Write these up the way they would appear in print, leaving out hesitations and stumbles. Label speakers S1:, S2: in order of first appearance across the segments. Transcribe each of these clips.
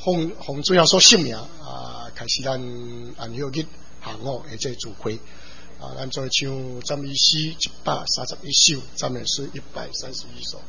S1: 洪主要所姓名开始咱按休日下午的这聚会咱做唱赞美诗131首，赞美诗131首。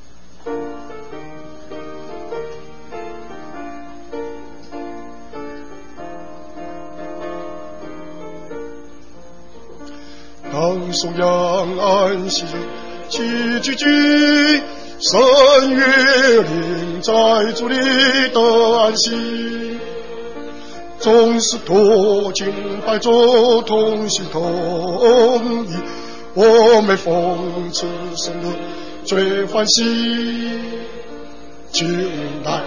S1: 当颂扬安息日，奇迹迹，神悦临在主里的安息。总是多敬拜主，同心同意，我们奉此生日最欢喜。进来，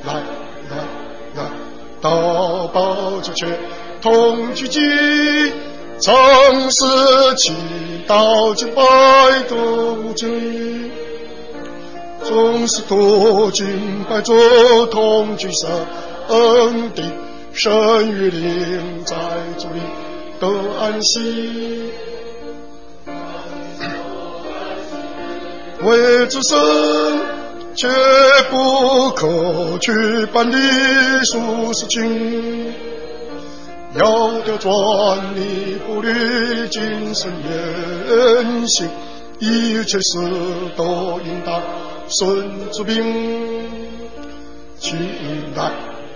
S1: 祷告之前同聚集，尝试祈祷敬拜的无尽。总是多敬拜主，同聚神的神与灵在主里得安息。为主生却不可去办理俗事情，要得专利不离精神言行，一切事都应当顺主命。请来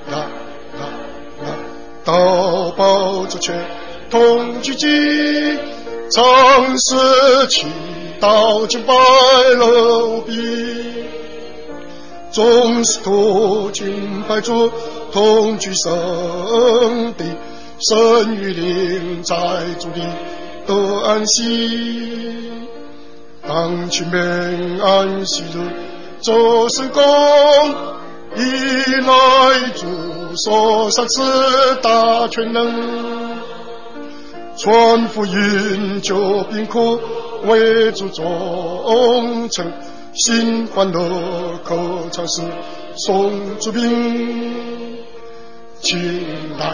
S1: 祷告之前同聚集，尝试祈祷敬拜乐比，总是多敬拜主，同聚神的神与灵在主里得安息。当去明安息日做神功，以来主所赏赐大全能，传福音救贫苦，为主忠诚，心欢乐可尝试送主兵。请来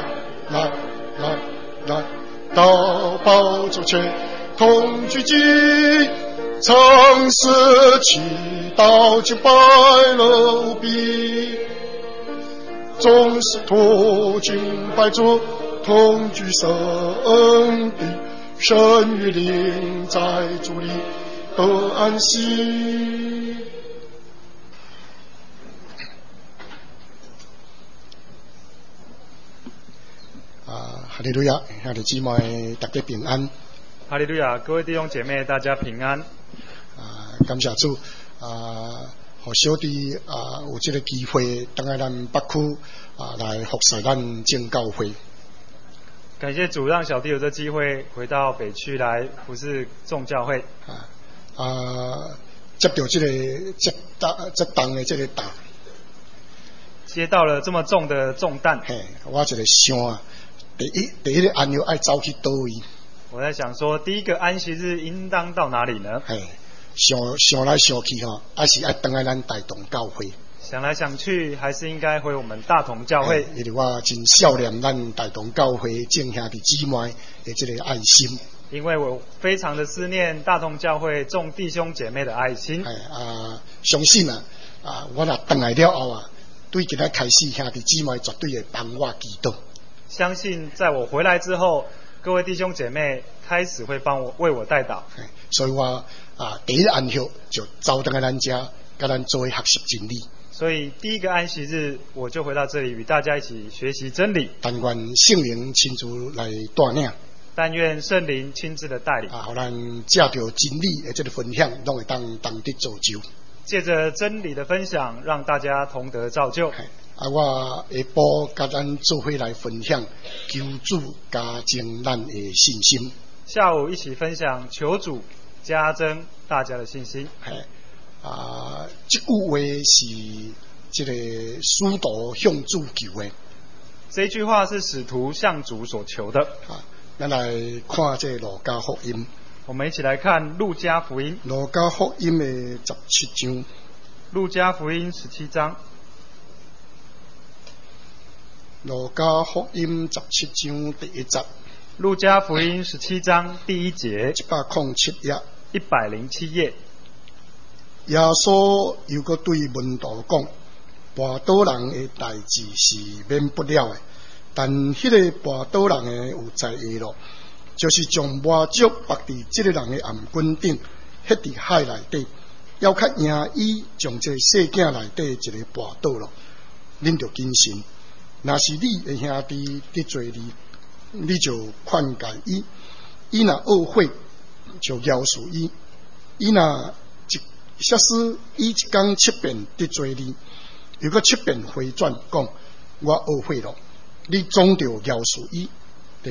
S1: 到宝座前同聚集，尝试祈祷敬拜乐比，总是托敬拜主，同聚神的神与灵在主里得安息。哈利路亚，兄弟姊妹大家平安。
S2: 哈利路亚，各位弟兄姐妹大家平安。
S1: 感谢主互小弟有这个机会等下咱北区来服侍咱正教会。
S2: 感谢主，让小弟有这机会回到北区来服侍众教会。
S1: 接到这个这重的这个担，
S2: 接到了这么重的重担。
S1: 我一个想第一个安息爱走去倒位？
S2: 我在想说，第一个安息日应当到哪里呢？
S1: 想来想去还是爱回来咱大同教会。
S2: 想来想去，还是应该回我们大同教会。
S1: 因为我真想念咱大同教会众兄弟姊妹的这个爱心。
S2: 因为我非常的思念大同教会众弟兄姐妹的爱心。
S1: 相信我若回来了后对今仔开始兄弟姊妹绝对会帮我祈祷。
S2: 相信在我回来之后，各位弟兄姐妹开始会为我代祷。
S1: 所以我第一安息就走到咱家，跟咱做学习真理。
S2: 所以第一个安息日，我就回到这里与大家一起学习真理。
S1: 但愿圣灵亲自来带领。
S2: 但愿圣灵亲自的带领。
S1: 好，咱借着真理的这个分享，拢会当得造就。
S2: 借着真理的分享，让大家同得造就。
S1: 我下晡跟咱做伙来分享，求主加增咱的信心。
S2: 下午一起分享，求主加增大家的信心。
S1: 这句话是这个使徒向主求的。
S2: 这句话是使徒向主所求的。
S1: 咱来看这路加福音。
S2: 我们一起来看路加福音。
S1: 路加福音的17章。
S2: 路加福音17章。
S1: 路加福音17章第1节。
S2: 路加福音17章第1节。
S1: 107页。
S2: 107页。
S1: 耶稣又搁对门徒讲： 跋倒人的代志是免不了的，但迄个跋倒人的有在意咯，就是将魔石绑伫这个人的颔棍顶，迄伫海内底，要较赢伊将这个细囝内底一个跋倒咯。恁着谨慎，若是你的兄弟得罪你，你就劝戒伊，伊若懊悔，就饶恕伊，伊若假使伊一讲七遍得罪你，如果七遍回转讲我懊悔了，你总着饶恕伊。第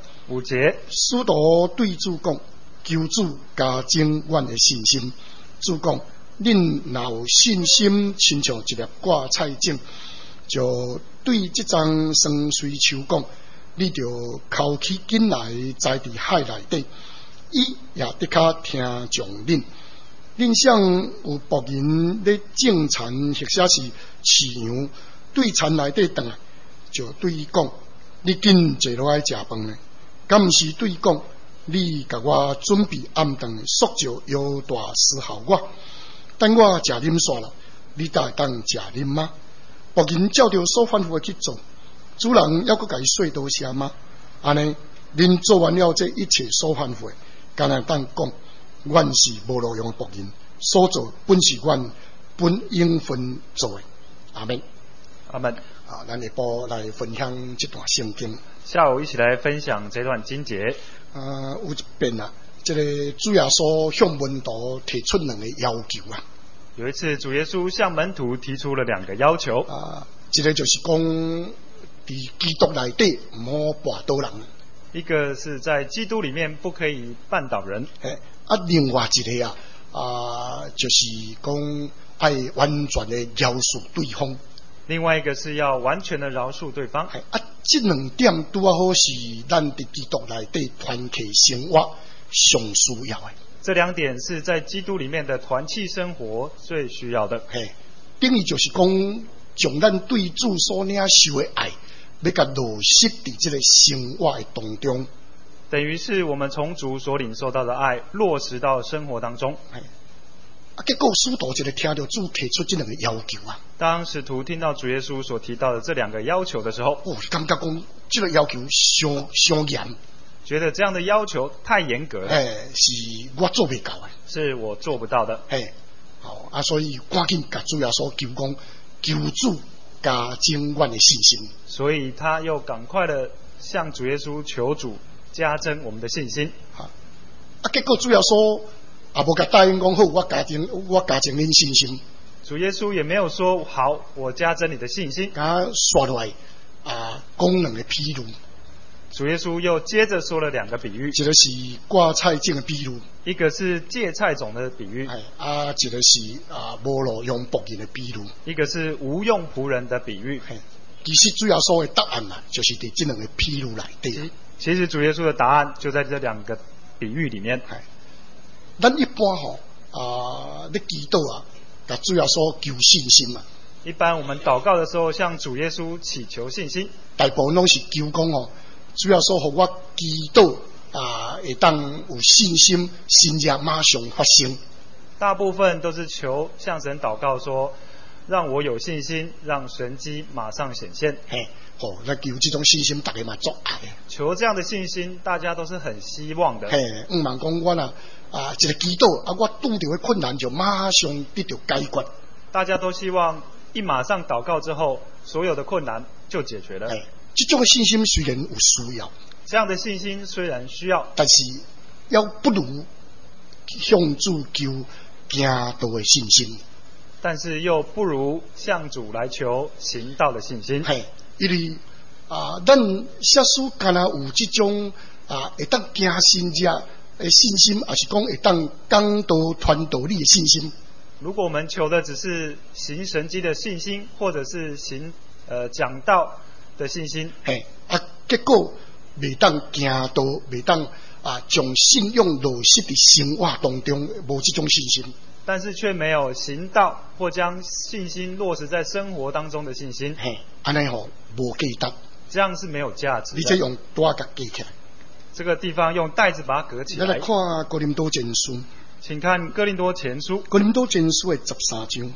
S1: 5节，使徒对主讲，求主加增阮的信心。主讲，恁若有信心，亲像一粒挂菜种，就对这张酸水树讲，你着扣起紧来栽伫海内底，伊也得较听从恁。恁像有仆人咧种田，或者是饲羊，对田内底转来，就对伊讲：你紧坐落来食饭呢？敢毋是对伊讲：你甲我准备暗顿的塑造腰大伺候我，等我食啉煞了，你才会当食啉吗？仆人照着所吩咐的去做，主人要搁甲伊说多谢吗？安尼，恁做完了这一切所吩咐的，敢若当讲。阮是无路用的仆人，所做本是阮本应分做的。阿门，
S2: 阿门。
S1: 啊，咱下晡来分享这段圣经。
S2: 下午一起来分享这段经节。
S1: 有一遍啊，这个主耶稣向门徒提出2个要求啊。
S2: 有一次，主耶稣向门徒提出了2个要求。
S1: 一个就是讲，伫基督内底唔好绊倒人。
S2: 一个是在基督里面不可以绊倒人。
S1: 另外一个就是讲爱完全的饶恕对方。
S2: 另外一个是要完全的饶恕对方。
S1: 这2点拄啊好是咱伫基督内底团契生活上需要的。
S2: 这2点是在基督里面的团契生活最需要的。
S1: 等于就是讲，将咱对主所领受的爱，要甲落实伫这个生活的当中。
S2: 等于是我们从主所领受到的爱落实到生活当中。
S1: 结果使徒就听到主提出这2个要求啊。
S2: 当使徒听到主耶稣所提到的这2个要求的时候，
S1: 感觉讲这个要求相严，
S2: 觉得这样的要求太严格了。
S1: 是我做不到的，
S2: 是我做不到的。
S1: 所以赶紧甲主耶稣求讲，求主加增阮的信心。
S2: 所以他又赶快的向主耶稣求主加增我们的信心。
S1: 结果主耶稣也无甲答应讲好，我加增恁信心。
S2: 主耶稣也没有说好，我加增你的信心。
S1: 刷落来讲2个譬如。
S2: 主耶稣又接着说了2个比喻，
S1: 一个是挂菜种的比喻，
S2: 一个是芥菜种的比喻，
S1: 一个是无路用仆人的比喻，
S2: 一个是无用仆人的比喻。
S1: 其实主耶稣的答案就是伫这2个比喻内底。
S2: 其实主耶稣的答案就在这2个比喻里面。
S1: 咱一般咧祈祷甲主耶稣求信心嘛。
S2: 一般我们祷告的时候，向主耶稣祈求信心，
S1: 大部分拢是求讲主耶稣互我祈祷会当有信心，神迹马上发生。
S2: 大部分都是求向神祷告说，让我有信心，让神迹马上显现。
S1: 那求这种信心，大家嘛足爱。
S2: 求这样的信心，大家都是很希望的。
S1: 毋茫讲我一个祈祷我拄着的困难就马上得到解决。大
S2: 家都希望一马上祷告之后，所有的困难就解决了。
S1: 这种信心虽然有需要，
S2: 这样的信心虽然需要，
S1: 但是要不如向主求行道的信心。
S2: 但是又不如向主来求行道的信心。
S1: 因为咱写书敢若有这种会当行神迹的信心，也是讲会当讲道传道理的信心。
S2: 如果我们求的只是行神迹的信心，或者是行讲道的信心，
S1: 结果未当行道，未当将信仰落实伫生活当中，无这种信心。
S2: 但是却没有行道或将信心落实在生活当中的信心，
S1: 安尼无价值，
S2: 这样是没有价值的。
S1: 你再用带甲隔起来，
S2: 这个地方用带子把它隔起来。
S1: 来看哥林多前书，
S2: 请看哥林多前书，
S1: 哥林多前书的13章，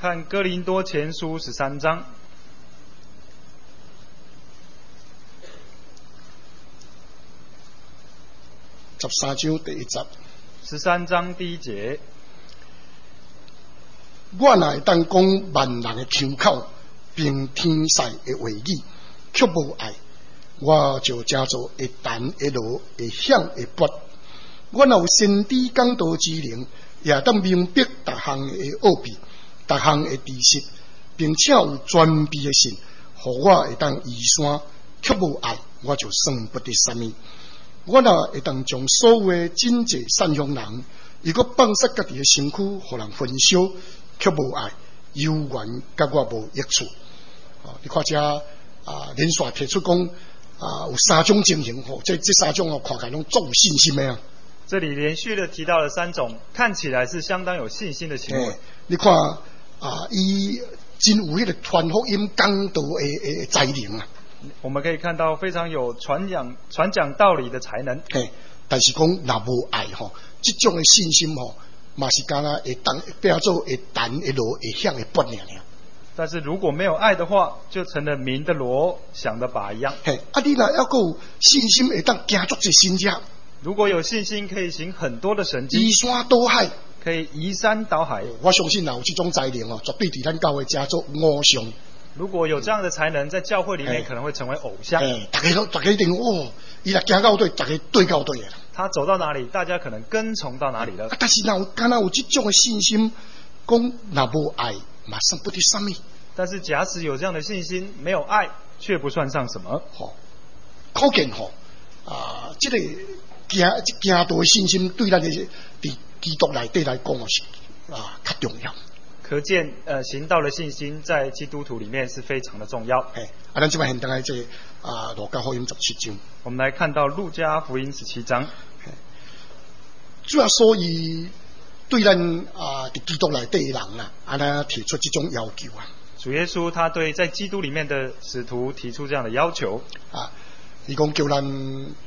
S2: 看哥林多前书13章。
S1: 13章第1节。
S2: 13章第1节。
S1: 我若会当讲万人的腔口，并天使的话语，却无爱，我就叫做会弹会落会响会拔。我若有先知讲道之灵，也当明白逐项的奥秘，逐项的知识，并且有全备的信，互我会当移山，却无爱，我就算不得什么。我若会当将所有的真济善良人，如果放失家己的身躯，互人分烧，却无爱，有缘甲我无益处。你看这连续提出讲有3种情形吼，这3种看起来拢足有信心的啊。
S2: 这里连续的提到了3种，看起来是相当有信心的行为。
S1: 你看伊真有迄个传福音讲道的才能啊。
S2: 我们可以看到非常有传讲道理的才能。
S1: 但是讲若无爱吼，这种的信心吼，嘛是敢若会当变做会弹会落会响会拔尔。
S2: 但是如果没有爱的话，就成了鸣的锣响的钹一样。
S1: 你若要够有信心，会当行足这神迹。
S2: 如果有信心，可以行很多的神迹，
S1: 移山倒海，
S2: 可以移山倒海。
S1: 我相信有这种才能绝对伫咱教会家做偶像。
S2: 如果有这样的才能，在教会里面可能会成为偶像。
S1: 大家一定伊若行到对，大家对到对的。
S2: 他走到哪里，大家可能跟从到哪里了。
S1: 但是敢若有这种的信心，讲若无爱，马上不得什么。
S2: 但是假使有这样的信心，没有爱，却不算上什么。
S1: 可见这个行道的信心对咱的基督内底来讲是较重要。
S2: 可见行道的信心在基督徒里面是非常的重要。
S1: 咱这摆现在这路加福音17章，
S2: 我们来看到路加福音17章。
S1: 主要所以对咱基督内底的人提出这种要求啊。
S2: 主耶稣他对在基督里面的使徒提出这样的要求
S1: 伊讲叫咱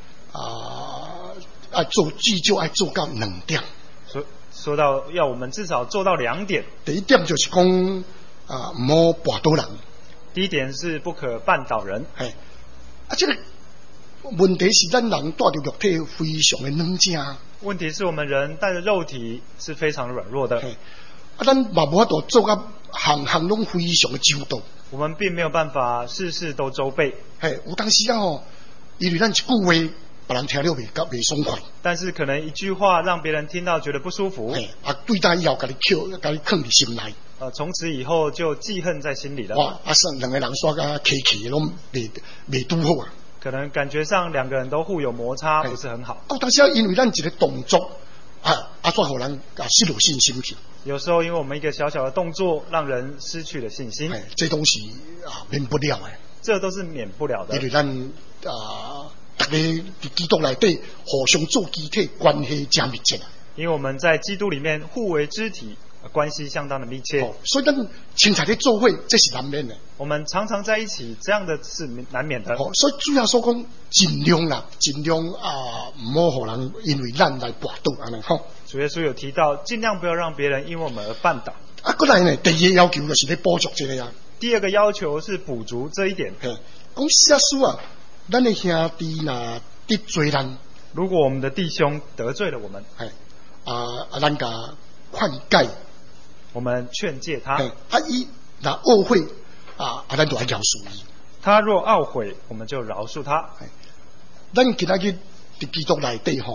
S1: 做至少爱做到2点。
S2: 说到要我们至少做到2点。
S1: 第一点就是讲唔好绊倒人。
S2: 第一点是不可绊倒人。
S1: 这个问题是咱人带着肉体非常的软弱。
S2: 问题是我们人带着肉体是非常软弱的。
S1: 咱嘛无法度做到行行拢非常的周到。
S2: 我们并没有办法事事都周备。
S1: 有当时因为咱一句话，别人听了袂爽快。
S2: 但是可能一句话让别人听到觉得不舒服。
S1: 对待以后，甲你藏伫心内。
S2: 从此以后就记恨在心里了。
S1: 两个人耍甲客气，拢袂拄好啊。
S2: 可能感觉上2个人都互有摩擦，不是很好。
S1: 当时因为咱一个动作，煞互人失落信心去。
S2: 有时候因为我们一个小小的动作，让人失去了信心。
S1: 这东西免不了的。
S2: 这都是免不了的。
S1: 因为咱大家伫基督内底互相做肢体，关系真密切。
S2: 因为我们在基督里面互为肢体，关系相当的密切。
S1: 所以咱亲在咧做伙，这是难免的。
S2: 我们常常在一起，这样的是难免的。
S1: 所以主要说讲尽量唔好互人因为咱来绊倒安尼吼。
S2: 主耶稣有提到，尽量不要让别人因为我们而绊倒。
S1: 过来呢，第二个要求就是咧补足这个啊。
S2: 第2个要求是补足这一点。
S1: 讲耶稣咱的兄弟若得罪咱，
S2: 如果我们的弟兄得罪了我们，
S1: 咱甲劝戒，
S2: 我们劝诫他。
S1: 伊若懊悔咱就要饶恕伊。
S2: 他若懊悔，我们就饶恕他。
S1: 咱今仔日伫基督内底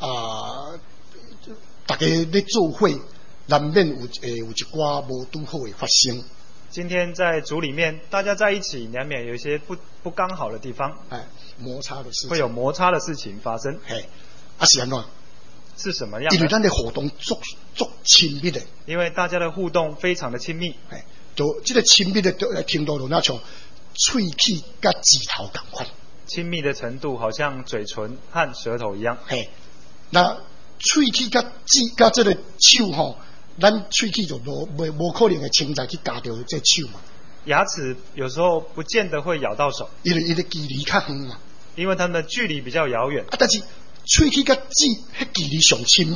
S1: 大家咧做伙，难免有一寡无拄好的发生。
S2: 今天在主里面，大家在一起，难免有一些不刚好的地方，
S1: 摩擦的事情，
S2: 会有摩擦的事情发生。
S1: 是安怎？
S2: 是什么样的？
S1: 因为咱的活动足亲密的，
S2: 因为大家的互动非常的亲密。
S1: 就这个亲密的程度，就那像喙齿甲指头同款。
S2: 亲密的程度好像嘴唇和舌头一样。
S1: 那喙齿甲这个手咱喙齿就无可能会清在去夹到这手嘛。
S2: 牙齿有时候不见得会咬到手，
S1: 因为距离较远嘛。
S2: 因为它们的距离比较遥远。
S1: 但是喙齿甲指迄距离上亲密，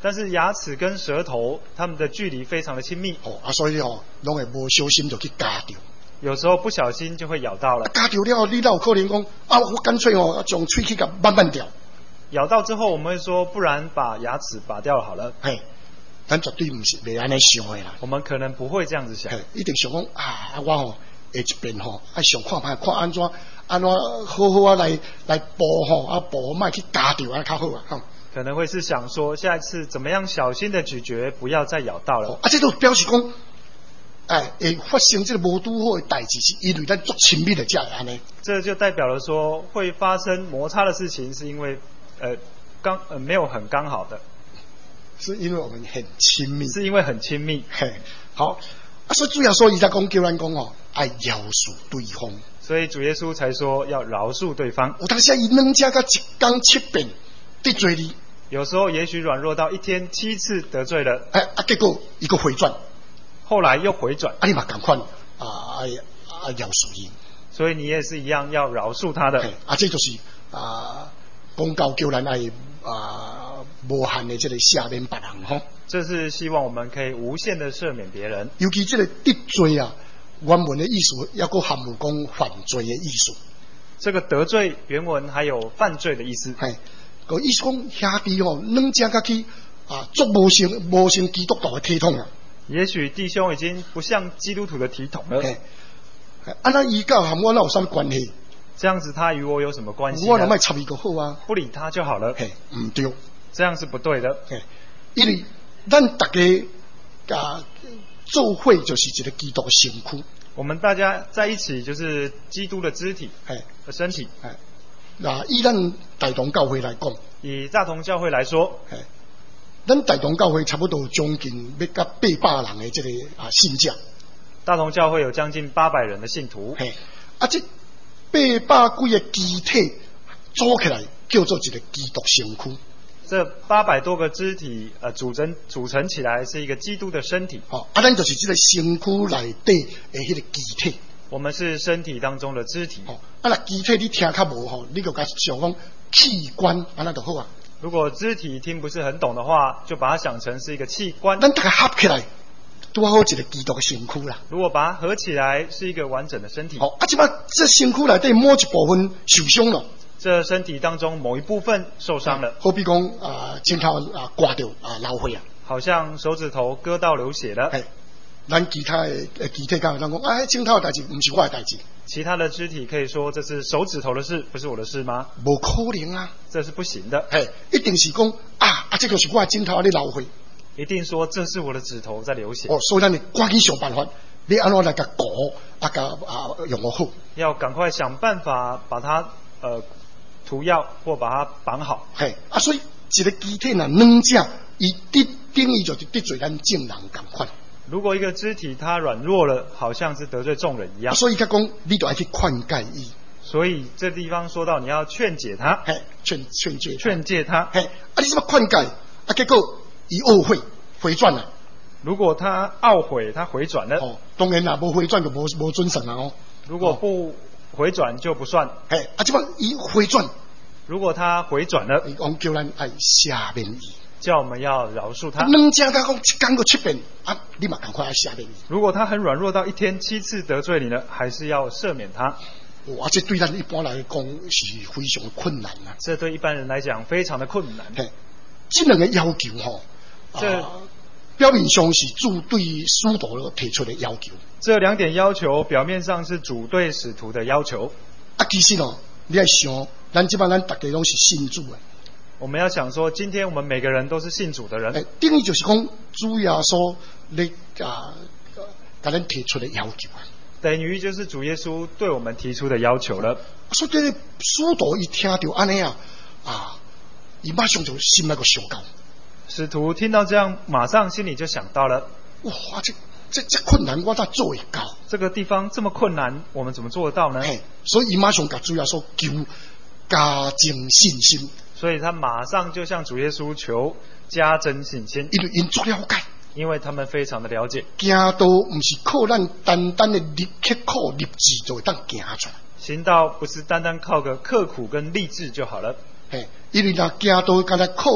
S2: 但是牙齿跟舌头，它们的距离非常的亲密。
S1: 所以拢会无小心就去夹掉。
S2: 有时候不小心就会咬到了。
S1: 夹掉了，你哪有可能讲我干脆将喙齿给慢慢掉。
S2: 咬到之后，我们会说，不然把牙齿拔掉好了。
S1: 咱绝对不是袂安尼想的啦。
S2: 我们可能不会这样子想，
S1: 一定想讲我下一遍想看看安怎好好来补补莫去夹掉较好啊。
S2: 可能会是想说，下一次怎么样小心的咀嚼，不要再咬到了。
S1: 这都表示讲，会发生这个无拄好的代志，是因为咱足亲密的才会安尼。
S2: 这就代表了说，会发生摩擦的事情，是因为没有很刚好的。
S1: 是因为我们很亲密，
S2: 是因为很亲密。
S1: 好所以主要说伊才讲叫咱讲爱饶恕对方。
S2: 所以主耶稣才说要饶恕对方。
S1: 有当时伊两家甲一天7遍得罪你，
S2: 有时候也许软弱到一天7次得罪了，
S1: 结果一个回转，
S2: 后来又回转，
S1: 你嘛同款饶恕伊。
S2: 所以你也是一样要饶恕他的。
S1: 这就是公告叫咱爱无限的这个赦免别人
S2: 这是希望我们可以无限的赦免别人。
S1: 尤其这个得罪原文的意思也还含有讲犯罪的意思。
S2: 这个得罪原文还有犯罪的意思。
S1: 个意思讲兄弟两家甲去做无成基督徒的体统
S2: 也许弟兄已经不像基督徒的体统了。
S1: 那伊甲和我有什么关系？
S2: 这样子他与我有什么关系呢？
S1: 我就莫插伊个好
S2: 不理他就好了。
S1: 唔对，
S2: 这样是不对的。
S1: 因为咱大家做会就是一个基督的身躯。
S2: 我们大家在一起就是基督的肢体和身体。
S1: 以咱大同教会来讲，
S2: 以大同教会来说，
S1: 咱大同教会差不多将近要甲800人的这个信者。
S2: 大同教会有将近800人的信徒。
S1: 这800几个肢体组起来叫做一个基督身躯。
S2: 这800多个肢体组成起来是一个基督的身体。
S1: 咱就是这个身躯内底的迄个肢体。
S2: 我们是身体当中的肢体。
S1: 肢体你听较无你就甲想讲器官安那就好啊。
S2: 如果肢体听不是很懂的话，就把它想成是一个器官。
S1: 咱大家合起来，拄好一个基督的身躯啦。
S2: 如果把它合起来，是一个完整的身体。
S1: 即摆这身躯内底某一部分受伤了。这
S2: 身体当中某一部分受伤了。
S1: 好比讲指头刮到流血
S2: 好像手指头割到流血了。
S1: 咱其他的肢体讲指头的代志不是我的代志。
S2: 其他的肢体可以说这是手指头的事，不是我的事吗？
S1: 不可能
S2: 这是不行的。
S1: 一定是讲这就是我的指头在流血。
S2: 一定说这是我的指头在流血。
S1: 所以咱得赶紧想办法，你安怎来甲裹用我好。要
S2: 赶快想办法把它涂药或把它绑好。
S1: 所以一个肢体两者，伊等于就是得罪咱众人同款。
S2: 如果一个肢体它软弱了，好像是得罪众人一样。
S1: 所以他讲，你就要去劝诫伊。
S2: 所以这地方说到你要劝解他，
S1: 劝诫
S2: 他。
S1: 你怎么劝诫？结果伊懊悔回转了。
S2: 如果他懊悔，他回转了。
S1: 当然啦，无回转就无准绳啦。
S2: 如果不回转就不算。
S1: 这么伊回转，
S2: 如果他回转了，
S1: 我叫咱爱赦免伊。
S2: 叫我们要饶恕他。
S1: 两家他讲一天过7遍你嘛赶快要赦免伊。
S2: 如果他很软弱到一天7次得罪你呢，还是要赦免他。
S1: 这对咱一般来讲是非常的困难
S2: 这对一般人来讲非常的困难。
S1: 这两个要求这表面上是主对使徒提出的要求。
S2: 这2点要求表面上是主对使徒的要求。
S1: 其实你要想，咱这帮咱大家都是信主的。
S2: 我们要想说，今天我们每个人都是信主的人。
S1: 等于就是讲主耶稣你给咱提出的要求。
S2: 等于就是主耶稣对我们提出的要求了。
S1: 所以这个使徒一听到这样伊马上就心那个想到。
S2: 使徒听到这样，马上心里就想到了，
S1: 哇，这困难我咋做会到？
S2: 这个地方这么困难，我们怎么做得到呢？
S1: 所以伊马上甲主耶稣求加增信心。
S2: 所以他马上就向主耶稣求加增信心。
S1: 因足了解，
S2: 因为他们非常的了解。
S1: 行道不是靠咱单单的刻苦立志就会当行出来。
S2: 行道不是单单靠个刻苦跟励志就好了。
S1: 因为若行道敢若靠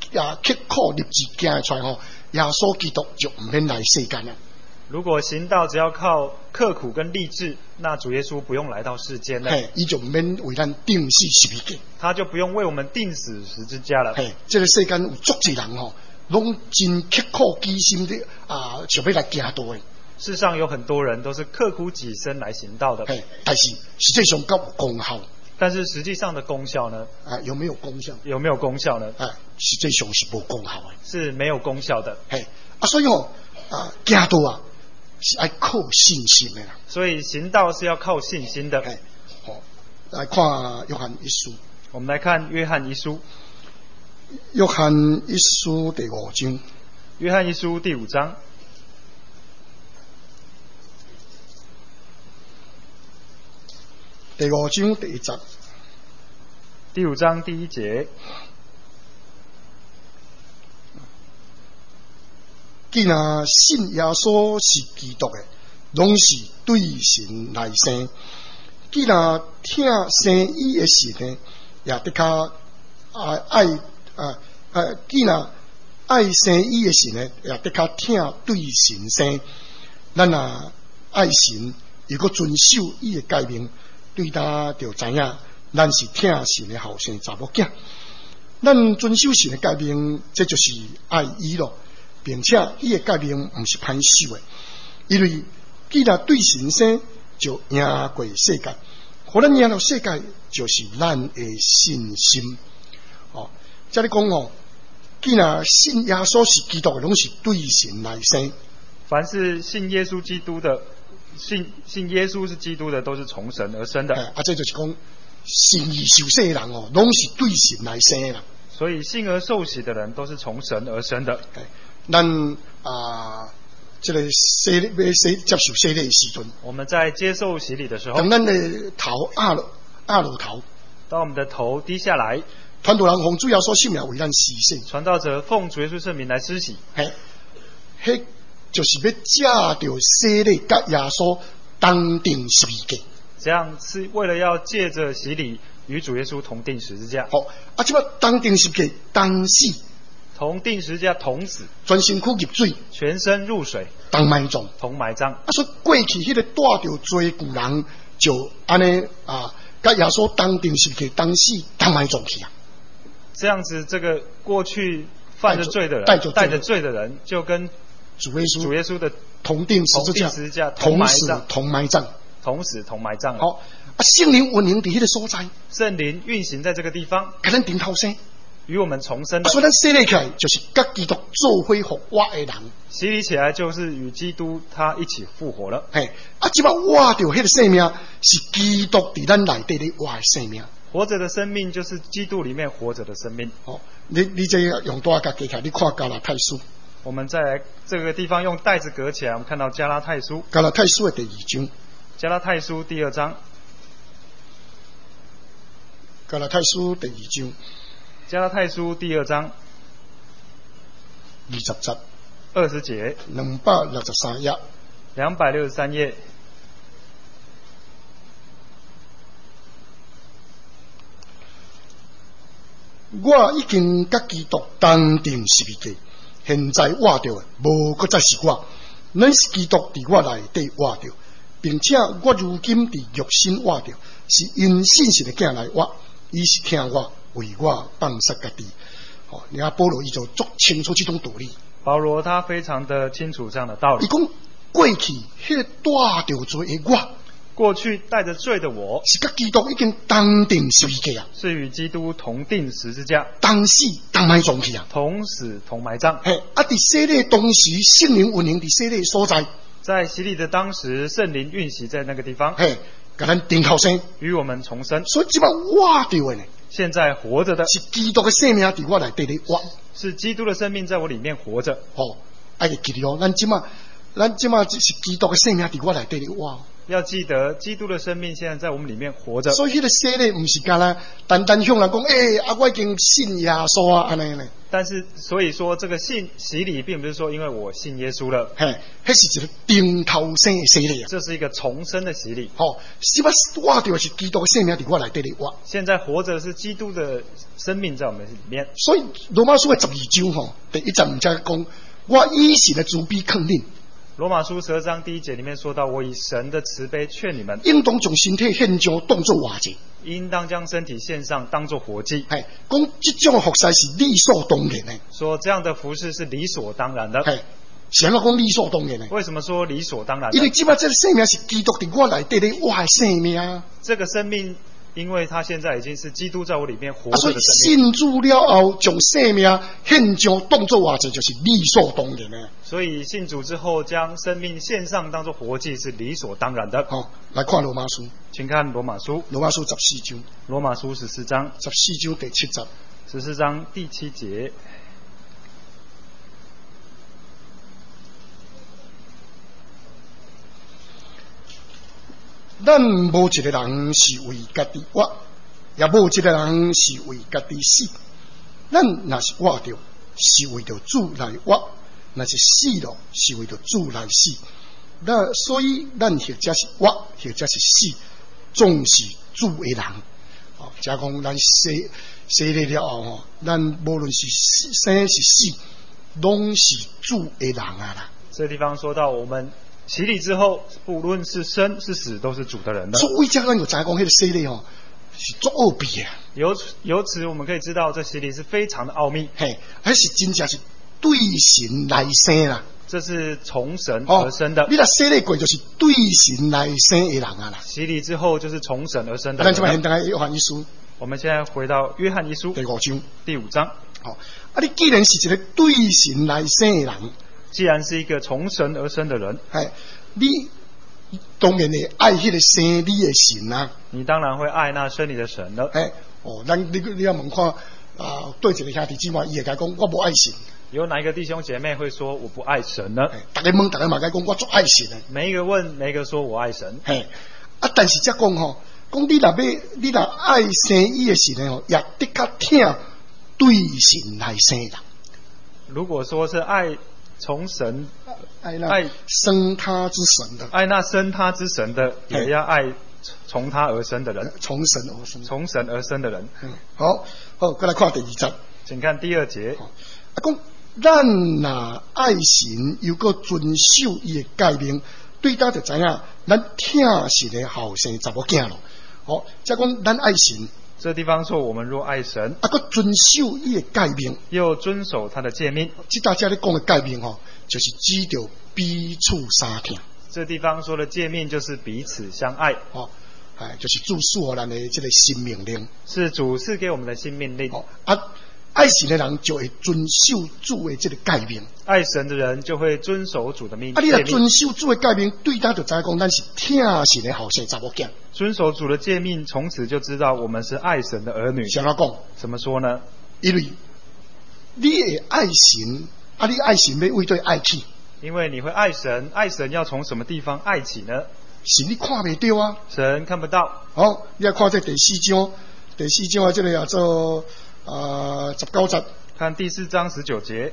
S1: 刻苦立志行出来吼，耶稣基督就唔免来世间啦。
S2: 如果行道只要靠刻苦跟励志，那主耶稣不用来到世间了。
S1: 伊就唔免为咱钉死十字架，
S2: 他就不用为我们钉死十字架了。
S1: 这个世间有足济人吼，拢真刻苦己心的想要来行道的。
S2: 世上有很多人都是刻苦己身来行道的，
S1: 但是实际上有功效。
S2: 但是实际上的功效呢？
S1: 有没有功效？
S2: 有没有功效呢？
S1: 实际上是无功效的，
S2: 是没有功效的。
S1: 所以行道是要靠信心的啦。
S2: 所以行道是要靠信心的。
S1: 来看约翰一书，
S2: 我们来看约翰一书。
S1: 约翰一书第5章。
S2: 约翰一书第5章。
S1: 第5章第1节。
S2: 第5章第1节。
S1: 既然信耶稣是基督的，拢是对神来生；既然听生伊的神呢，也得较既然爱生伊的神呢，也得较听对神生。咱爱神，如果遵守伊的诫命，对他就知影，咱是听神的后生查某囝。咱遵守神的诫命，这就是爱伊咯。并且伊的诫命唔是歹守的，因为既然对神生，就赢过世界。互咱赢到世界，就是咱的信心。这里讲既然信耶稣是基督的，拢是对神来生。
S2: 凡是信耶稣基督的，信耶稣是基督的，都是从神而生的。
S1: 这就是讲信而受洗的人拢是对神来生的啦。
S2: 所以信而受洗的人都是从神而生的。
S1: 咱这个洗礼要接受洗礼的时阵，
S2: 我们在接受洗礼的时候，
S1: 当咱的头压落头，
S2: 当我们的头低下来，
S1: 传道人奉主耶稣圣名为咱施洗，
S2: 传道者奉主耶稣圣名来施洗，
S1: 迄就是要借着洗礼甲耶稣同定十字架。
S2: 这样是为了要借着洗礼与主耶稣同定十字架。
S1: 即摆同定十字架，同死。
S2: 同定十字架，同死，
S1: 全身躯入水，
S2: 全身入水，
S1: 同埋葬，
S2: 同埋葬。
S1: 所以过去迄个带着罪旧人，就安尼甲耶稣同定十字架，同死，同埋葬去啊。
S2: 这样子，这个过去犯着罪的人，带着罪的人，就跟主耶稣的
S1: 同定十字架，同死，同埋葬，
S2: 同死，同埋葬。
S1: 圣灵运行伫迄个所在，
S2: 圣灵运行在这个地方，
S1: 甲咱顶头生。
S2: 与我们重生的，
S1: 所以咱洗礼起来就是甲基督做伙复活的人。
S2: 洗礼起来就是与基督他一起复活了。
S1: 即摆活着迄个生命是基督伫咱内底咧活的生命。
S2: 活着的生命就是基督里面活着的生命。
S1: 你这用大架记起来，你看加拉太书。
S2: 我们再来这个地方用带子隔起来，我们看到加拉太书。
S1: 加拉太书的第2章。
S2: 加拉太书第2章。
S1: 加拉太书第2章。
S2: 加拉太书第2章
S1: 20节
S2: 20节
S1: 263页
S2: 263页。
S1: 我已经甲基督同定十字架，现在活着的无搁再是我，乃是基督伫我内底活着，并且我如今伫肉身活着，是因信心的囝来活，伊是听我。为我放杀家己，你看保罗伊就足清楚这种道理。
S2: 保罗他非常的清楚这样的道理。
S1: 伊讲过去迄个带着罪的我，
S2: 过去带着罪的我，
S1: 是甲基督已经同定十字架啊，
S2: 是与基督同定十字架，
S1: 同死同埋葬去啊，
S2: 同死同埋葬。
S1: 伫洗礼当时，圣灵运行伫洗礼所在，
S2: 在洗礼的当时，圣灵运行在那个地方，
S1: 甲咱顶头生，
S2: 与我们重生。
S1: 所以即摆活着的呢。
S2: 现在活着的
S1: 是基督的生命伫我内底咧活，
S2: 是基督的生命在我里面活着。
S1: 爱记住咱即马咱即马是基督嘅生命伫我内底咧活。
S2: 要记得，基督的生命现在在我们里面活着。
S1: 所以迄个洗礼毋是干啦，单单向人讲，我已经信耶稣啊，安尼咧。
S2: 但是，所以说这个洗礼，并不是说因为我信耶稣了，
S1: 嘿，迄是一个顶头生的洗礼啊。
S2: 这是一个重生的洗礼。
S1: 是不活着是基督嘅生命伫我内底咧活。
S2: 现在活着是基督的生命在我们里面。
S1: 所以罗马书嘅12章第1节唔才讲，我以神嘅慈悲劝恁。
S2: 罗马书12章第1节里面说到，我以神的慈悲劝你们，
S1: 应当将身体献上当作活祭，
S2: 应当将身体献上当作活祭。
S1: 系讲这种服侍是理所当然的，
S2: 说这样的服侍是理所当然的。
S1: 系想要讲理所当然的。
S2: 为什么说理所当然？
S1: 因为即摆这个生命是基督伫我内底咧活的生命。
S2: 这个生命，因为他现在已经是基督在我里面活着的生命。
S1: 所以信主了后，将生命献上当作活祭，就是理所当然的。
S2: 所以信主之后，将生命献上当作活祭是理所当然的。
S1: 来看罗马书，
S2: 请看罗马书，
S1: 罗马书14章，
S2: 罗马书14章
S1: 14章第7节
S2: ，14章第7节。
S1: 咱无一个人是为家己活，也无一个人是为家己死。咱若是活着，是为着主来活；若是死了，是为着主来死。那所以咱或者是活，或者是死，总是主的人。即讲咱洗礼了后，咱无论是生是死，拢是主的人啊啦。
S2: 这地方说到我们洗礼之后，不论是生是死，都是主的人的。
S1: 所以这咱就知讲，迄个洗礼是足奥秘啊。
S2: 由此我们可以知道，这洗礼是非常的奥秘。
S1: 嘿，还是真正是对神来生啦。
S2: 这是从神而生的。
S1: 你若洗礼过，就是对神来生的人啊啦。
S2: 洗礼之后，就是从神而生的人。
S1: 咱这边现在约翰一书，
S2: 我们现在回到约翰一书
S1: 第5章，
S2: 第5章。
S1: 你既然是一个对神来生的人，
S2: 既然是一个从神而生的人，
S1: 你当然会爱迄个生你的神啊。
S2: 你当然会爱那生你的神了。
S1: 你要问看对一个兄弟姊妹，伊会甲讲我无爱神。
S2: 有哪一个弟兄姐妹会说我不爱神呢？
S1: 大家问，大家嘛甲讲我足爱神的。
S2: 每一个问，每一个说我爱神。
S1: 但是则讲讲你若爱生伊的神呢，也的确听对神来生的。
S2: 如果说是爱从神
S1: 爱生他之神的，
S2: 爱那生他之神的，也要爱从他而生的人，
S1: 从神而生，
S2: 从神而生的人。
S1: 好，再来看第2节，
S2: 请看第2节。
S1: 讲咱若爱神，又搁遵守伊的诫命，对咱就知影，咱听神的后生查某囝咯。即讲咱爱神。
S2: 这地方说，我们若爱神，
S1: 搁遵守伊的诫命，
S2: 又遵守他的诫命。
S1: 即大家咧讲的诫命就是指着彼此相听。
S2: 这地方说的诫命就是彼此相爱。
S1: 就是主赐予咱的这个新命令，
S2: 是主赐给我们的新命令。
S1: 爱神的人就会遵守主的这个诫命，
S2: 爱神的人就会遵守主的命。
S1: 你若遵守主的诫命，对咱就知影讲，咱是听神的后生查某囝。
S2: 遵守主的诫命，从此就知道我们是爱神的儿女。
S1: 怎么讲？
S2: 怎么说呢？
S1: 因为你会爱神，你爱神要为对爱去。
S2: 因为你会爱神，爱神要从什么地方爱起呢？
S1: 神你看不到啊，
S2: 神看不到。
S1: 你要看这第4章，第4章这个叫做19节，
S2: 看第4章19节。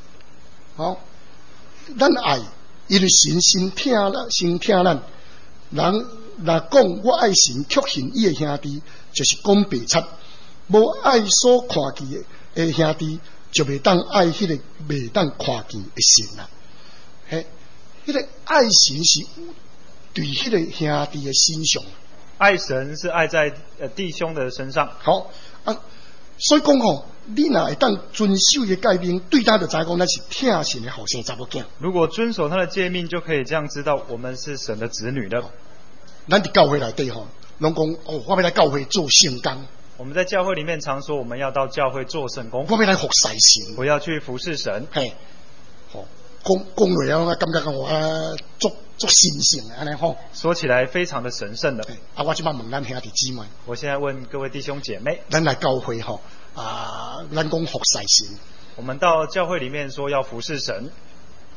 S1: 咱爱，因为神先听咱，人若讲我爱神，却恨伊的兄弟，就是讲白贼。无爱所看见的兄弟，就袂当爱迄个袂当看见的神啊。迄个爱神是对迄个兄弟的身上，
S2: 爱神是爱在弟兄的身上。
S1: 所以讲你若会当遵守伊的诫命，对咱就知讲咱是听神的后生查某囝。
S2: 如果遵守他的诫命，就可以这样知道我们是神的子女了。
S1: 咱伫教会内底拢讲我要来教会做圣工。
S2: 我们在教会里面常说，我们要到教会做圣工。
S1: 我要来服侍神，
S2: 我要去服侍神。
S1: 讲落了，感觉我足神圣安尼
S2: 说起来非常的神圣的。
S1: 我即摆问咱兄弟姊妹，
S2: 我现在问各位弟兄姐妹，
S1: 咱来教会咱讲服侍神。
S2: 我们到教会里面说要服侍神。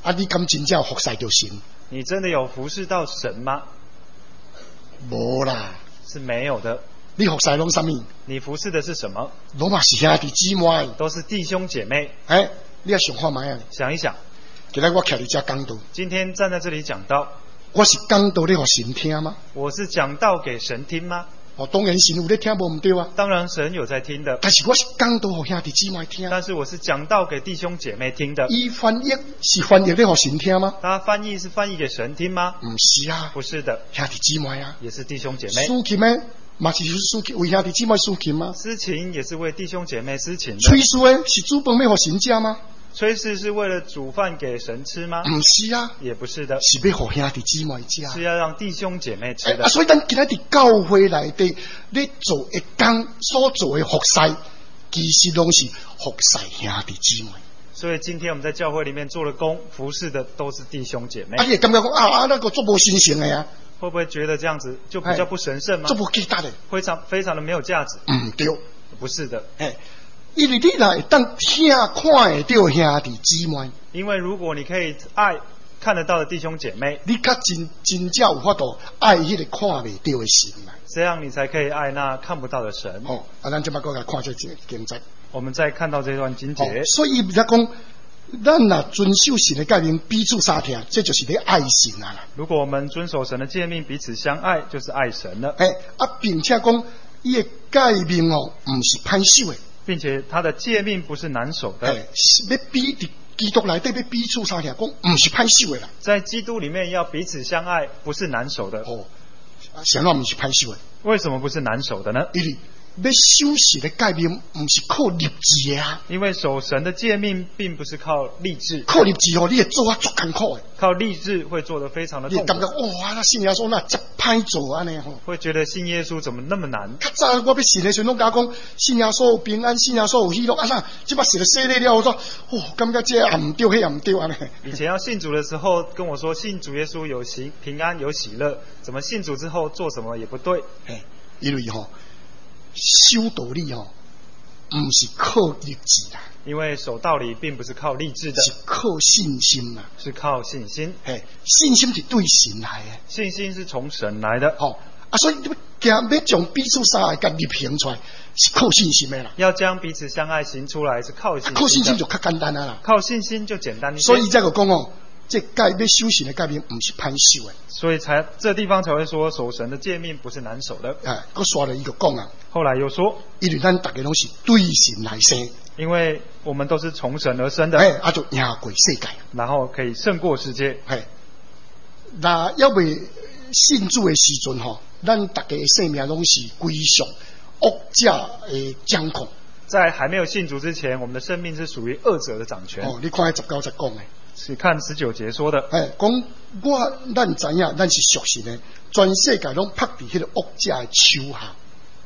S1: 啊，你敢真正服侍到神？
S2: 你真的有服侍到神吗？
S1: 无啦，
S2: 是没有的。
S1: 你服侍拢啥物？
S2: 你服侍的是什么？
S1: 拢嘛是兄弟姊妹。
S2: 都是弟兄姐妹。
S1: 哎，你也想看卖啊？
S2: 想一想，
S1: 今日我徛伫遮讲道，
S2: 今天站在这里讲道，
S1: 我是讲道咧，互神听吗？
S2: 我是讲道给神听吗？
S1: 哦，当然神有咧听，无毋对啊。
S2: 当然神有在听的，
S1: 但是我是讲道互兄弟姊妹听。
S2: 但是我是讲道给弟兄姐妹听的。
S1: 伊翻译是翻译咧互神听吗？
S2: 他翻译是翻译给神听吗？
S1: 毋是啊，
S2: 不是的，
S1: 兄弟姊妹啊，
S2: 也是弟兄姐妹。
S1: 司琴诶，嘛是司琴，为兄弟姊妹司琴吗？
S2: 司琴也是为弟兄姐妹司琴的。
S1: 吹簫诶，是煮饭要互神食吗？
S2: 炊事是为了煮饭给神吃吗？
S1: 毋是啊，
S2: 也不是的，
S1: 是要互兄弟姊妹食。
S2: 是要让弟兄姐妹吃的。
S1: 所以咱今仔伫教会内底咧做一工所做的服侍，其实拢是服侍兄弟姊妹。
S2: 所以今天我们在教会里面做了工，服侍的都是弟兄姐妹。
S1: 啊，你感觉讲那个做无神圣的啊？
S2: 会不会觉得这样子就比较不神圣吗？
S1: 做无记得的，
S2: 非常的没有价值。
S1: 对，
S2: 不是的。
S1: 因为你来当听看会到兄弟姊妹，
S2: 因为如果你可以爱看得到的弟兄姐妹，
S1: 你较真正有法度爱迄个看袂到的神嘛。
S2: 这样你才可以爱那看不到的神。
S1: 咱即摆过来看这经节。
S2: 我们再看到这段经节，
S1: 所以在讲，咱若遵守神的诫命，彼此相听，这就是咧爱神啊啦。
S2: 如果我们遵守神的诫命，彼此相爱，就是爱神了。
S1: 并且讲，伊的诫命毋是歹守的。
S2: 并且他的诫命不是难守的，
S1: 是要彼基督内底要彼此相听，讲毋是歹守的啦。在
S2: 基督里面要彼此相爱，不是难守的。
S1: 什么毋是歹守的？
S2: 为什么不是难守的呢？
S1: 因为要守神的诫命，毋是靠立志的啊。
S2: 因为守神的诫命并不是靠立志，
S1: 靠立志你会做啊足艰苦的。
S2: 靠立志会做得非常的痛苦。
S1: 你感觉那信耶稣那真歹做安尼吼？
S2: 会觉得信耶稣怎么那么难？
S1: 较早我要信的时候，拢甲我讲信耶稣有平安，信耶稣有喜乐啊啥？即摆信了洗礼了，我说感觉这也唔对，迄也唔对安尼。
S2: 以前要信主的时候跟我说，信主耶稣有平安有喜乐，怎么信主之后做什么也不对？
S1: 因为守道理唔是靠立志啦。
S2: 因为守道理并不是靠立志的，
S1: 是靠信心啦，
S2: 是靠信心。
S1: 信心是对神来的，
S2: 信心是从神来的。
S1: 所以要将彼此相爱甲立行出来，是靠信心的啦。
S2: 要将彼此相爱行出来是靠信心的。
S1: 靠信心就较简单啦。
S2: 靠信心就简单一些。
S1: 所以这个讲这要守神的诫命不是歹守的。
S2: 所以这地方才会说守神的诫命不是难守的。
S1: 我刷了一个讲啊，
S2: 后来又说，
S1: 因为咱大家拢是对神来生，
S2: 因为我们都是从神而生的，
S1: 就赢过世界，
S2: 然后可以胜过世界。
S1: 那要未信主的时阵咱大家的生命拢是归属恶者的掌控。
S2: 在还没有信主之前，我们的生命是属于恶者的掌权。
S1: 你看19节讲的。
S2: 是看19节说的。
S1: 讲咱知影，咱是属神的，全世界拢拍伫迄个恶者的手下。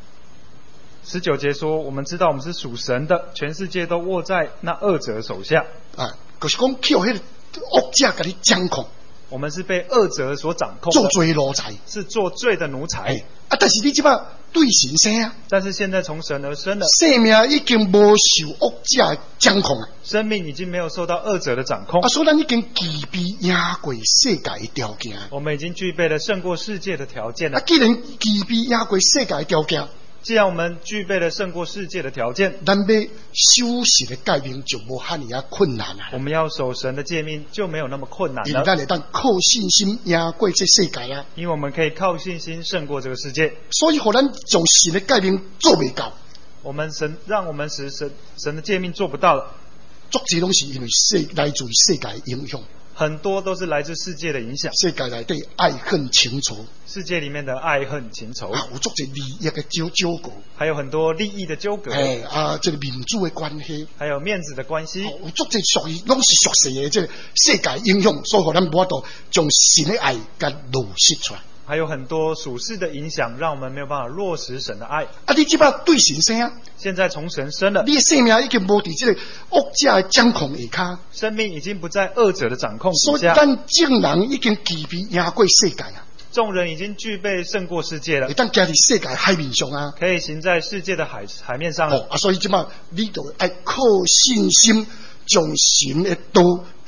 S2: 19节说，我们知道我们是属神的，全世界都握在那恶者手下。
S1: 就是讲去迄个恶者甲你掌控。
S2: 我们是被恶者所掌控，
S1: 做罪奴才，
S2: 是做罪的奴才。
S1: 但是你即摆对神生啊，
S2: 但是现在从神而生了，
S1: 生命已经无受恶者掌控啊，
S2: 生命已经没有受到恶者的掌控。
S1: 所以咱已经具备赢过世界的条件。
S2: 我们已经具备了胜过世界的条件了。
S1: 既然具备赢过世界的条件，
S2: 既然我们具备了胜过世界的条件，
S1: 咱要守神的诫命就无遐尼困难啊。
S2: 我们要守神的诫命就没有那么困难了。
S1: 因为咱会当靠信心赢过这世界啊。
S2: 因为我们可以靠信心胜过这个世界。
S1: 所以，互咱将神的诫命做未到，
S2: 让我们使神的诫命做不到了。
S1: 足之拢是因为来自于世界的影响。
S2: 很多都是来自世界的影响。
S1: 世界内底爱恨情仇，
S2: 世界里面的爱恨情仇，
S1: 有足侪利益的纠葛，
S2: 还有很多利益的纠葛。
S1: 这个民主的关系，
S2: 还有面子的关系，
S1: 有足侪属于拢是属实的这个世界影响，所以互咱无法度将神的爱甲落实出来。
S2: 还有很多属世的影响，让我们没有办法落实神的爱。
S1: 你即摆对神生啊，
S2: 现在从神生了，
S1: 你的生命已经无伫这个恶者的掌控下骹，
S2: 生命已经不在恶者的掌控底下。
S1: 所以咱正人已经具备赢过世界啊。
S2: 众人已经具备胜过世界了，
S1: 会当行伫世界海面上啊，
S2: 可以行在世界的海面上。
S1: 所以即摆你就爱靠信心，将神的道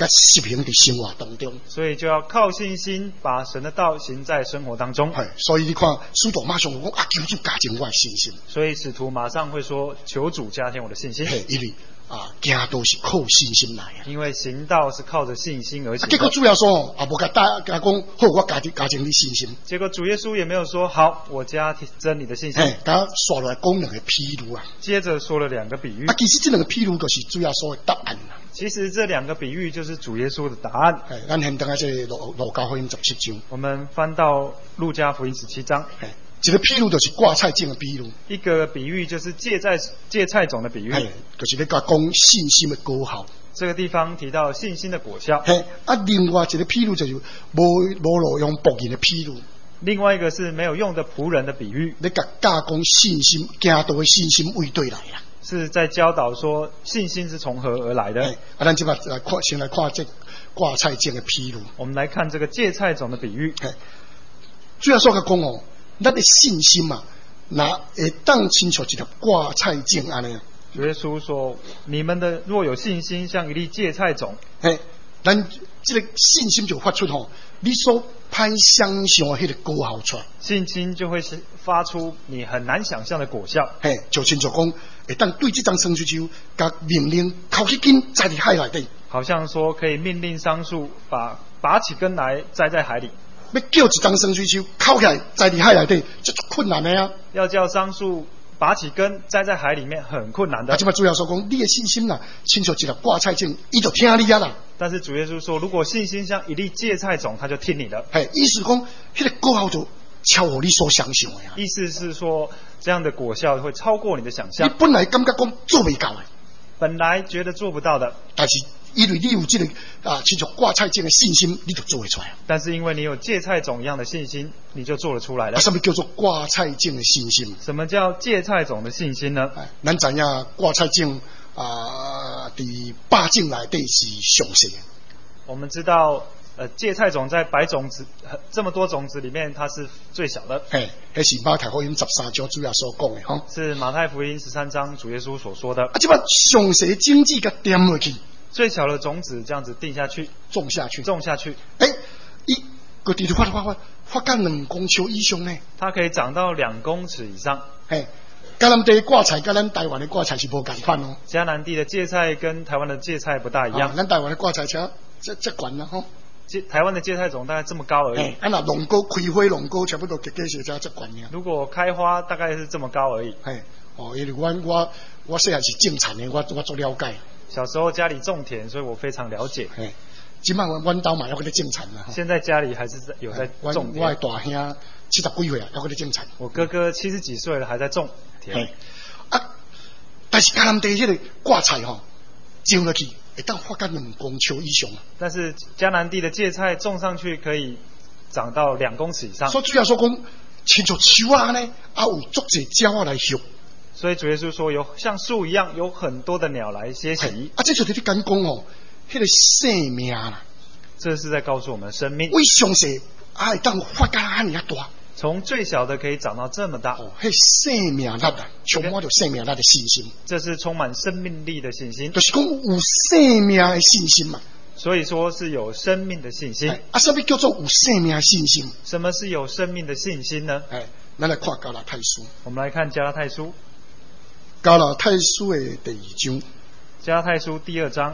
S1: 甲实行伫生活当中。
S2: 所以就要靠信心把神的道行在生活当中。
S1: 所以你看，使徒马上讲啊，求主加增我的信心。
S2: 所以使徒马上会说，求主加添我的信心。
S1: 因为行都是靠信心来啊。
S2: 因为行道是靠着信心而行的。
S1: 结果主要说无甲大家讲好，我加增你信心。
S2: 结果主耶稣也没有说好，我加增你的信心。
S1: 甲刷落来讲两个譬如啊。
S2: 接着说了2个比喻。
S1: 其实这两个譬如就是主要说的答案啊。
S2: 其实这2个比喻就是主耶稣的答案。
S1: 咱现等下这路加福音17章。
S2: 我们翻到路加福音17章。
S1: 一个譬如就是挂菜种的比喻。
S2: 一个比喻就是芥菜种的比喻。
S1: 就是咧讲信心的果效。
S2: 这个地方提到信心的果效。
S1: 另外一个譬如就是无路用仆人的譬如。
S2: 另外一个是没有用的仆人的比喻。
S1: 你教讲信心，行道的信心为对来啦。
S2: 是在教导说信心是从何而来的。
S1: 咱即摆先来看这挂菜种的譬如。
S2: 我们来看这个芥菜种的比喻。
S1: 主要说讲哦。咱的信心啊，那会当亲像一粒挂菜种安尼。
S2: 主耶稣说：“你们的若有信心，像一粒芥菜种。”
S1: 咱这个信心就发出吼，你所攀想象的迄个果效出来。
S2: 信心就会发出你很难想象的果效。
S1: 就亲像讲，会当对这张生水树，甲命令扣起根栽伫海内底。
S2: 好像说可以命令桑树拔起根来栽在海里。
S1: 要叫一张生水树扣起来栽伫海内底，这困难的啊！
S2: 要叫桑树拔起根栽在海里面，很困难的。
S1: 即摆主要说讲，你的信心啦，亲像一粒挂菜种，伊就听你啊啦。
S2: 但是主耶稣说，如果信心像一粒芥菜种，他就听你的。
S1: 意思讲，迄个果效就超乎你所想象的啊。
S2: 意思是说，这样的果效会超过你的想象。
S1: 你本来感觉讲做未到的，
S2: 本来觉得做不到的，
S1: 但是因为你有这个亲像挂菜种的信心，你就做得出来。
S2: 但是因为你有芥菜种一样的信心，你就做得出来了。
S1: 什么叫做挂菜种的信心？
S2: 什么叫芥菜种的信心呢？
S1: 咱知影挂菜种伫百种内底是上细的。
S2: 我们知道，芥菜种在100种子这么多种子里面，它是最小的。
S1: 那是马太福音13章主要所讲的哈。
S2: 是马太福音13章主耶稣所说的。
S1: 这把上细种子甲点落去。
S2: 最小的种子这样子定下去，
S1: 种下去，伊个地发到2公尺以上呢。
S2: 它可以长到2公尺以上。
S1: 迦南地挂菜跟咱台湾的挂菜是无共款哦。
S2: 迦南地的芥菜跟台湾的芥菜不大一样。
S1: 咱台湾的挂菜这管了吼。
S2: 台湾的芥菜种大概这么高而已。
S1: 那龙沟开花龙沟差不多结是这管呢。
S2: 如果开花大概是这么高而已。
S1: 因为我细汉是种田的，我做了解。
S2: 小时候家里种田，所以我非常了解。
S1: 今晚阮兜嘛要搁咧种田啦。
S2: 现在家里还是有在种田。
S1: 我大兄70几岁啊，要搁咧种田。
S2: 我哥哥70几岁了，还在种田。
S1: 但是迦南地迄个挂菜吼，种落去会当发到2公尺以上。
S2: 但是迦南地的芥菜种上去可以长到2公尺以上。
S1: 所以主要说讲，亲像树啊呢，有足侪鸟啊来休。
S2: 所以主耶稣说，有像树一样，有很多的鸟来歇息。
S1: 这就是你讲哦，迄个生命啦。
S2: 这是在告诉我们生命。
S1: 为上细会当发到安尼啊大。
S2: 从最小的可以长到这么大。
S1: 迄生命力啊，充满着生命力的信心。
S2: 这是充满生命力的信心。
S1: 就是讲有生命的信心嘛。
S2: 所以说是有生命的信心。
S1: 什么叫做有生命的信心？
S2: 什么是有生命的信心呢？
S1: 咱来看加拉太书。
S2: 我们来看加拉太书。
S1: 加拉太书的第2章。
S2: 加拉太书第2章。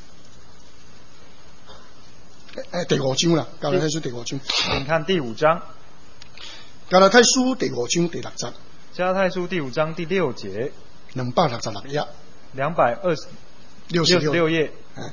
S1: 第5章啦，加拉太书第5章。
S2: 请看第5章。
S1: 加拉太书第5章第6节。
S2: 加拉太书第5章第6节。
S1: 266页。
S2: 266页。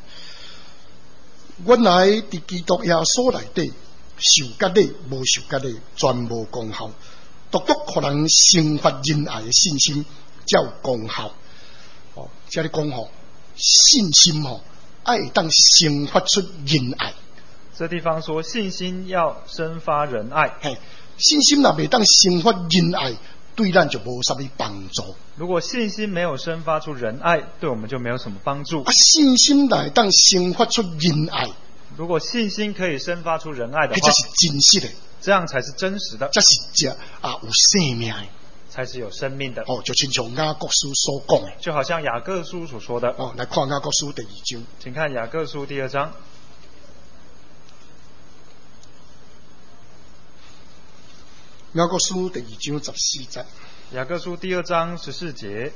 S1: 原来伫基督耶稣内底，受割礼无受割礼，全无功效，独互人生发仁爱的信心，才有功效。这里讲信心爱当生发出仁爱。
S2: 这地方说信心要生发仁爱。
S1: 信心若未当生发仁爱，对咱就无啥物帮助。
S2: 如果信心没有生发出仁爱，对我们就没有什么帮助。
S1: 信心来当生发出仁爱。
S2: 如果信心可以生发出仁爱的话，
S1: 这是真实的，
S2: 这样才是真实的，
S1: 这是有生命的，
S2: 才是有生命的。
S1: 就亲像雅各书所讲的，
S2: 就好像雅各书所说的。
S1: 来看雅各书第2章，
S2: 请看雅各书第2章。
S1: 雅各书第2章14節。
S2: 雅各书第2章14節。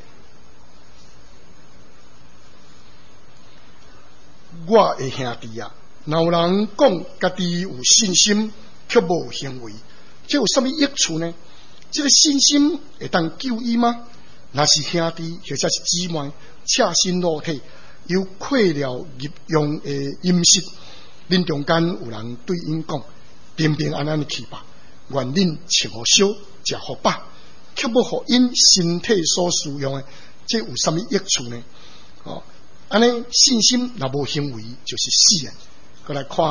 S1: 我的兄弟啊，若有人讲家己有信心，却无行为，这有什么益处呢？这个信心会当救伊吗？若是兄弟或者是姊妹，赤身裸体，又愧了日用的饮食，恁中间有人对因讲平平安安的去吧，愿恁穿好烧，食好饱，却不互因身体所需用的，这有什么益处呢？安尼信心若无行为就是死的。过来看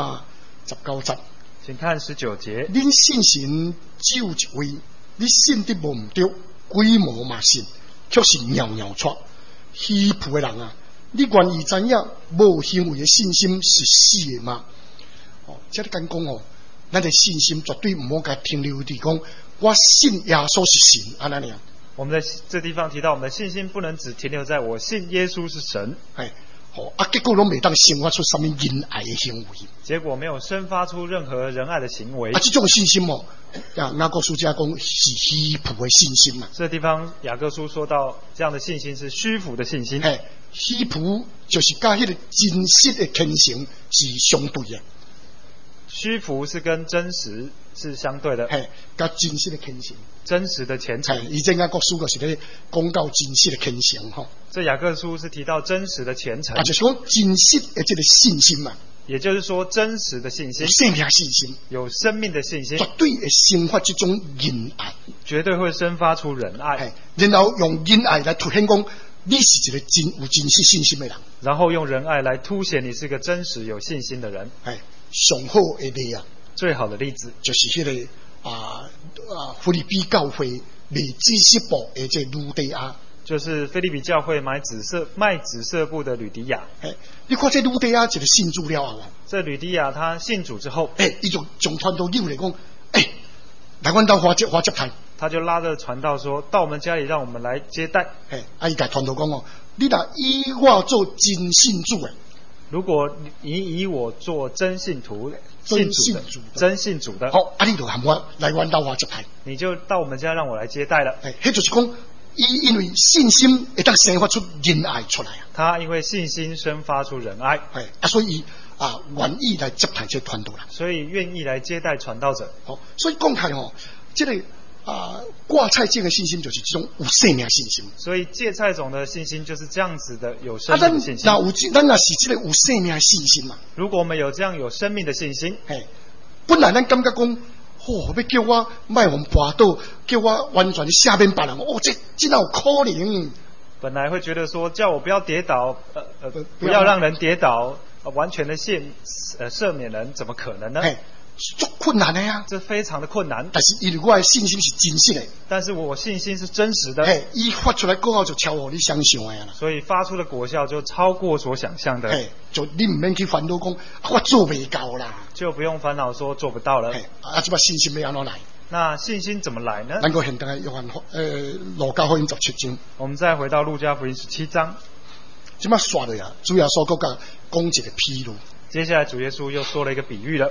S1: 19節，
S2: 請看19節。
S1: 恁信神只有一位，你信得無唔對，鬼魔嘛信，卻是尿尿錯。虛浮的人啊，你願意知影無行為的信心是死的嗎？這裡敢講咱的信心絕對唔好甲停留喺講我信耶穌是神安尼樣。
S2: 我们在这地方提到，我们的信心不能只停留在我信耶稣是神。
S1: 結果都未當生發出什麼仁愛的行為，
S2: 結果沒有生發出任何仁愛的行為。
S1: 這種信心雅各書家講是虛浮的信心嘛。
S2: 這地方雅各書說到，這樣的信心是虛浮的信心。
S1: 虛浮就是跟那個真實的虔誠是相對的。
S2: 虛浮是跟真實是相對的，
S1: 跟真實的虔誠，
S2: 真實的虔誠。
S1: 以前雅各書就是咧講到真實的虔誠吼。
S2: 這雅各書是提到真實的虔誠，
S1: 就是講真實的這個信心嘛。
S2: 也就是說，真實的信心，
S1: 生命信心，
S2: 有生命的信心，
S1: 絕對會生發這種仁愛，
S2: 絕對會生發出仁愛。
S1: 然後用仁愛來凸顯講你是一個有真實信心的人，
S2: 然後用仁愛來凸顯你是個真實有信心的人。
S1: 上好的例啊，
S2: 最好的例子
S1: 就是那個腓立比教會賣紫色布的這呂底亞，就是
S2: 腓立比教會賣紫色布的呂底亞。
S1: 你看這呂底亞一個信主了啊，
S2: 這呂底亞他信主之後，
S1: 他就從傳道裡嚟講，來阮兜花接待，
S2: 他就拉着傳道說到我們家裡，讓我們來接待。
S1: 伊甲傳道講你若以我做真信主嘅。
S2: 如果你以我做真信徒、真信主的，
S1: 好，你就喊我來阮兜花接待，你
S2: 就到我們家讓我來接待了。
S1: 迄就是講，因為信心會當生發出仁愛出來啊。他
S2: 因為信心生發出仁愛，
S1: 所以願意來接待這傳道人，
S2: 所以願意來接待傳道者。
S1: 好，所以講開這個芥菜種的信心就是這種有生命信心。
S2: 所以芥菜種的信心就是這樣子的有生命的信心。
S1: 咱若是這個有生命的信心嘛，
S2: 如果我們有這樣有生命的信心，
S1: 本來咱感覺講，要叫我賣往跋倒，叫我完全下面別人，這哪有可能？
S2: 本來會覺得說，叫我不要跌倒，不要讓人跌倒，完全的赦免人，怎麼可能呢？
S1: 足困難的呀，
S2: 這非常的困難。
S1: 但是因為我的信心是真實的，
S2: 但是我信心是真實的，
S1: 伊發出來果效就超乎你想象的啦。
S2: 所以發出的果效就超過所想象的。
S1: 就你唔免去煩惱講，我做未到啦，
S2: 就不用煩惱說做不到了。
S1: 這把信心要安怎來？
S2: 那信心怎麼來呢？
S1: 能夠現代約翰路加福音17章。
S2: 我們再回到路加福音17章。
S1: 這麼刷的呀，主耶穌講一個譬喻。
S2: 接下來主耶穌又說了一個比喻了。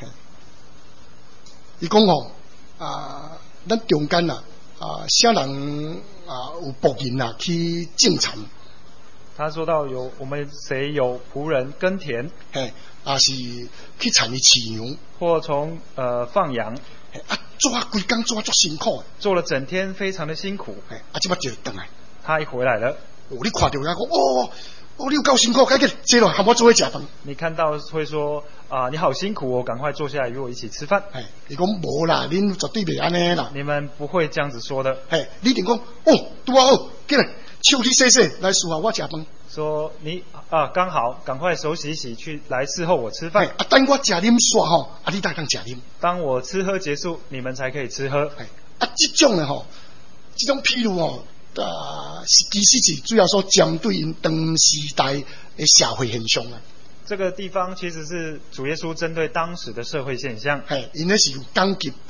S1: 伊講咱中間啥人有僕人去種田。
S2: 他說到我們誰有僕人耕田，
S1: 是去田裡飼羊，
S2: 或從放羊，
S1: 做規工做足辛苦，
S2: 做了整天非常的辛苦，
S1: 這麼就回來。
S2: 他一回來了，
S1: 你看到他講你有夠辛苦，趕緊坐落，和我做伙食飯。
S2: 你看到會說你好辛苦哦，趕快坐下來與我一起吃飯。
S1: 你講無啦，恁絕對袂安尼啦。
S2: 你們不會這樣子說的。
S1: 你一定講過來，手去洗洗，來伺候我食飯。說
S2: 你剛好，趕快手洗洗去來伺候我吃飯。
S1: 等我食啉煞吼，你才當食啉。
S2: 當我吃喝結束，你們才可以吃喝。
S1: 這種的吼，這種譬如吼。其實是主要說針對因當時代的社會現象啊。這個地方其實是主耶穌針對當時的社會現象。因為是有講及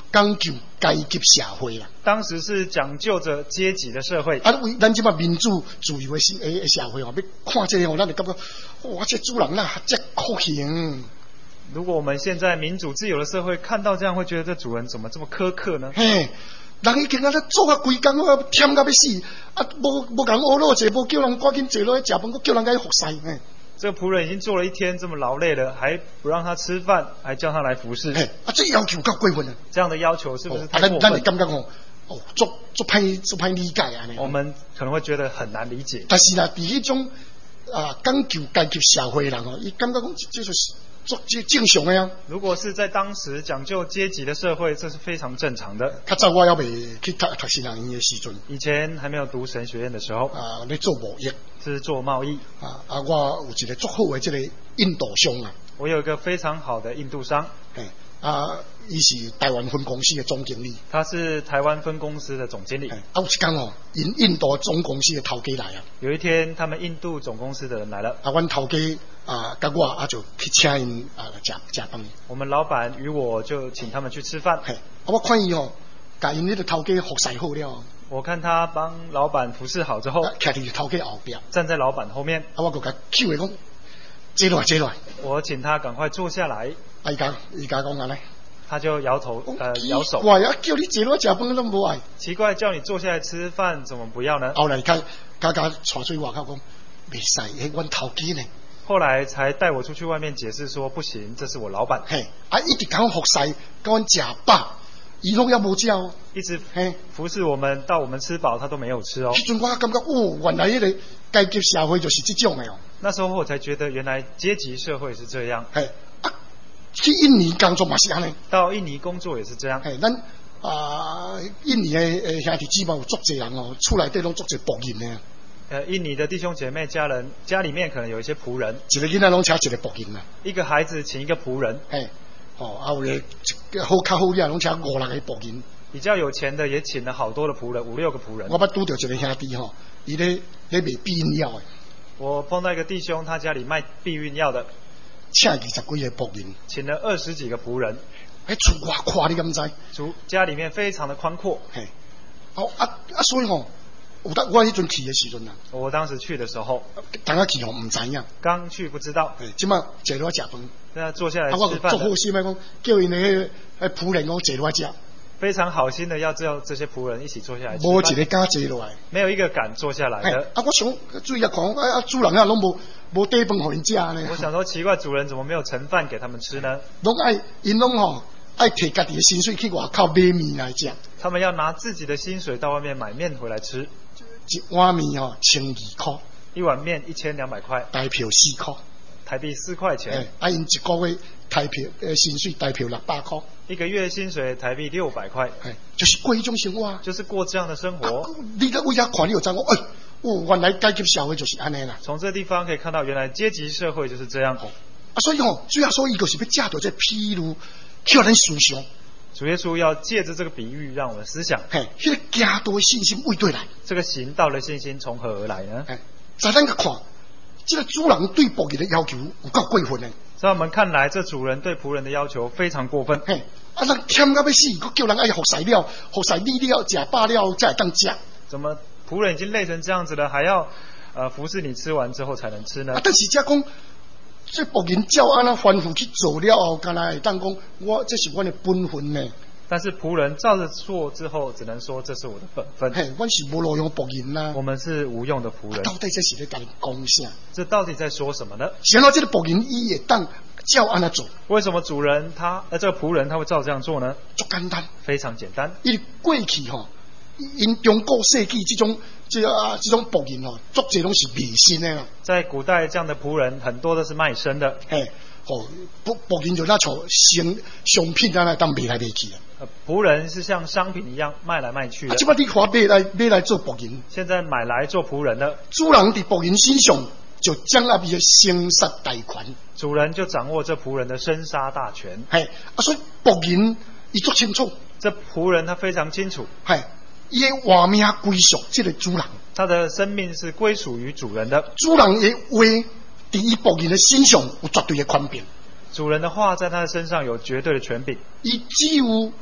S1: 讲究阶级社会啦。
S2: 当时是讲究着阶级的社会。
S1: 啊，为咱即摆民主自由的社会哦，要看这个哦，咱就感觉哇，这主人啦，这酷刑。
S2: 如果我们现在民主自由的社会看到这样，会觉得这主人怎么这么苛刻呢？
S1: 嘿，人已经啊咧做啊规工啊，忝到要死，啊无甲人学落坐，无叫人赶紧坐落去食饭，佮叫人甲伊服侍。
S2: 这个仆人已经做了一天这么劳累了，还不让他吃饭，还叫他来服侍。
S1: 这要求够过分啊！
S2: 这样的要求是不是太过分？
S1: 咱感觉做歹理解啊！
S2: 我们可能会觉得很难理解。
S1: 但是啦，伫迄种讲究阶级社会的人伊感觉讲这就是做正常的啊。
S2: 如果是在当时讲究阶级的社会，这是非常正常的。
S1: 较早我还未去读神学院的时阵，
S2: 以前还没有读神学院的时候，
S1: 咧做贸易。
S2: 是做贸易
S1: 我有一个足好的这个印度商啊。
S2: 我有一个非常好的印度商，
S1: 伊是台湾分公司的总经理。他
S2: 是台湾分公司的总经理。
S1: 有一天哦，印度总公司的头家来啊。有
S2: 一天，他们印度总公司的人来了。
S1: 阮头家甲我就去请因食饭。
S2: 我们老板与我就请他们去吃饭。
S1: 我看伊哦，甲因那个头家服侍好了。
S2: 我看他帮老板服侍好之后，
S1: 徛伫头家后边，
S2: 站在老板后面。
S1: 我就甲叫伊讲，坐落。
S2: 我请他赶快坐下来。
S1: 伊讲安尼，
S2: 他就摇头摇手。
S1: 奇怪啊，叫你坐落食饭都无爱。
S2: 奇怪，叫你坐下来吃饭怎么不要呢？
S1: 后来带出外口讲，袂使，阮头家呢。
S2: 后来才带我出去外面解释说，不行，这是我老板。
S1: 一直甲我服侍，甲阮食饱。伊拢也无食哦，
S2: 一直服侍我们到我们吃饱，他都没有吃哦。
S1: 迄阵我感觉原来迄个阶级社会就是这种的哦。
S2: 那时候我才觉得原来阶级社会是这样。
S1: 去印尼工作嘛是安尼。
S2: 到印尼工作也是这样。
S1: 咱印尼的兄弟姊妹有足济人哦，厝内底拢足济仆人
S2: 的。印尼的弟兄姐妹家人家里面可能有一些仆人，
S1: 一个囡仔拢请一个仆人啊。
S2: 一个孩子请一个仆人。
S1: 有咧好较好啲拢请5、6个仆人。
S2: 比较有钱的也请了好多的仆人，5、6个仆人。
S1: 我捌拄到一个兄弟伊咧卖避孕药的。
S2: 我碰到一个弟兄，他家里卖避孕药的，
S1: 请20几个仆人，
S2: 请了20几个仆人。
S1: 厝偌宽你敢知？
S2: 家里面非常的宽阔。
S1: 所以有得我迄阵去的时阵啊，
S2: 我当时去的时候，
S1: 刚刚去唔知影，
S2: 刚去不知道。
S1: 即摆坐落食饭，
S2: 现在坐下来吃饭。
S1: 我做好心讲，叫因迄仆人讲坐落食。
S2: 非常好心的要叫这些仆人一起坐下来吃饭。
S1: 无一个敢坐落来，
S2: 没有一个敢坐下来的。
S1: 我想注意看，主人拢无底饭互因食呢。
S2: 我想说奇怪，主人怎么没有盛饭给他们吃呢？
S1: 因拢爱摕家己的薪水去外口买面来食。
S2: 他们要拿自己的薪水到外面买面回来吃。
S1: 一碗面1200块，
S2: 一碗面1200块，
S1: 台票4块，
S2: 台币4块钱。
S1: 因一个月台票薪水台票600块，
S2: 一个月薪水台币600块，
S1: 就是过一种生活，
S2: 就是过这样的生活。
S1: 你在为遐看，你就知道原来阶级社会就是安尼啦。
S2: 从这地方可以看到，原来阶级社会就是这样。
S1: 所以主要说伊就是要借着这披露，叫人思想。
S2: 主耶稣要借着这个比喻，让我们思想，
S1: 迄个行道的信心为对来。
S2: 这个行道的信心从何而来呢？
S1: 在咱个看，这个主人对仆人的要求有够过分的。
S2: 在我们看来，这主人对仆人的要求非常过分。
S1: 人忝到要死，佮叫人爱服侍了，服侍你了，食饱了才会当食。
S2: 怎么仆人已经累成这样子了，还要服侍你吃完之后才能吃呢？
S1: 但是只讲。这仆人照安那吩咐去做了后，敢若会当讲，这是我的本分呢。
S2: 但是仆人照着做之后，只能说这是我的本分。
S1: 我是无路用仆人啦。
S2: 我们是无用的仆人。
S1: 到底这是在跟你讲啥？
S2: 这到底在说什么呢？
S1: 然后这个仆人伊也当照安那做。
S2: 为什么主人这个仆人他会照这样做呢？
S1: 足简单，
S2: 非常简单。
S1: 因过去因中古世纪这种仆人足侪拢是迷信的。
S2: 在古代，这样的仆人很多都是卖身的。
S1: 仆人就那像商品那当卖来卖去的。
S2: 仆人是像商品一样卖来卖去的。
S1: 这摆你看买来做仆人，
S2: 现在买来做仆人的
S1: 主人伫仆人身上就掌握伊的生杀大权。
S2: 主人就掌握这仆人的生杀大权。
S1: 所以仆人伊足清楚。
S2: 这仆人他非常清楚。
S1: 伊的活命归属这个主人，
S2: 他的生命是归属于主人的。
S1: 主人的话，伫伊仆人的身上有绝对的权柄。
S2: 主人的话在他的身上有绝对的权柄。
S1: 伊只有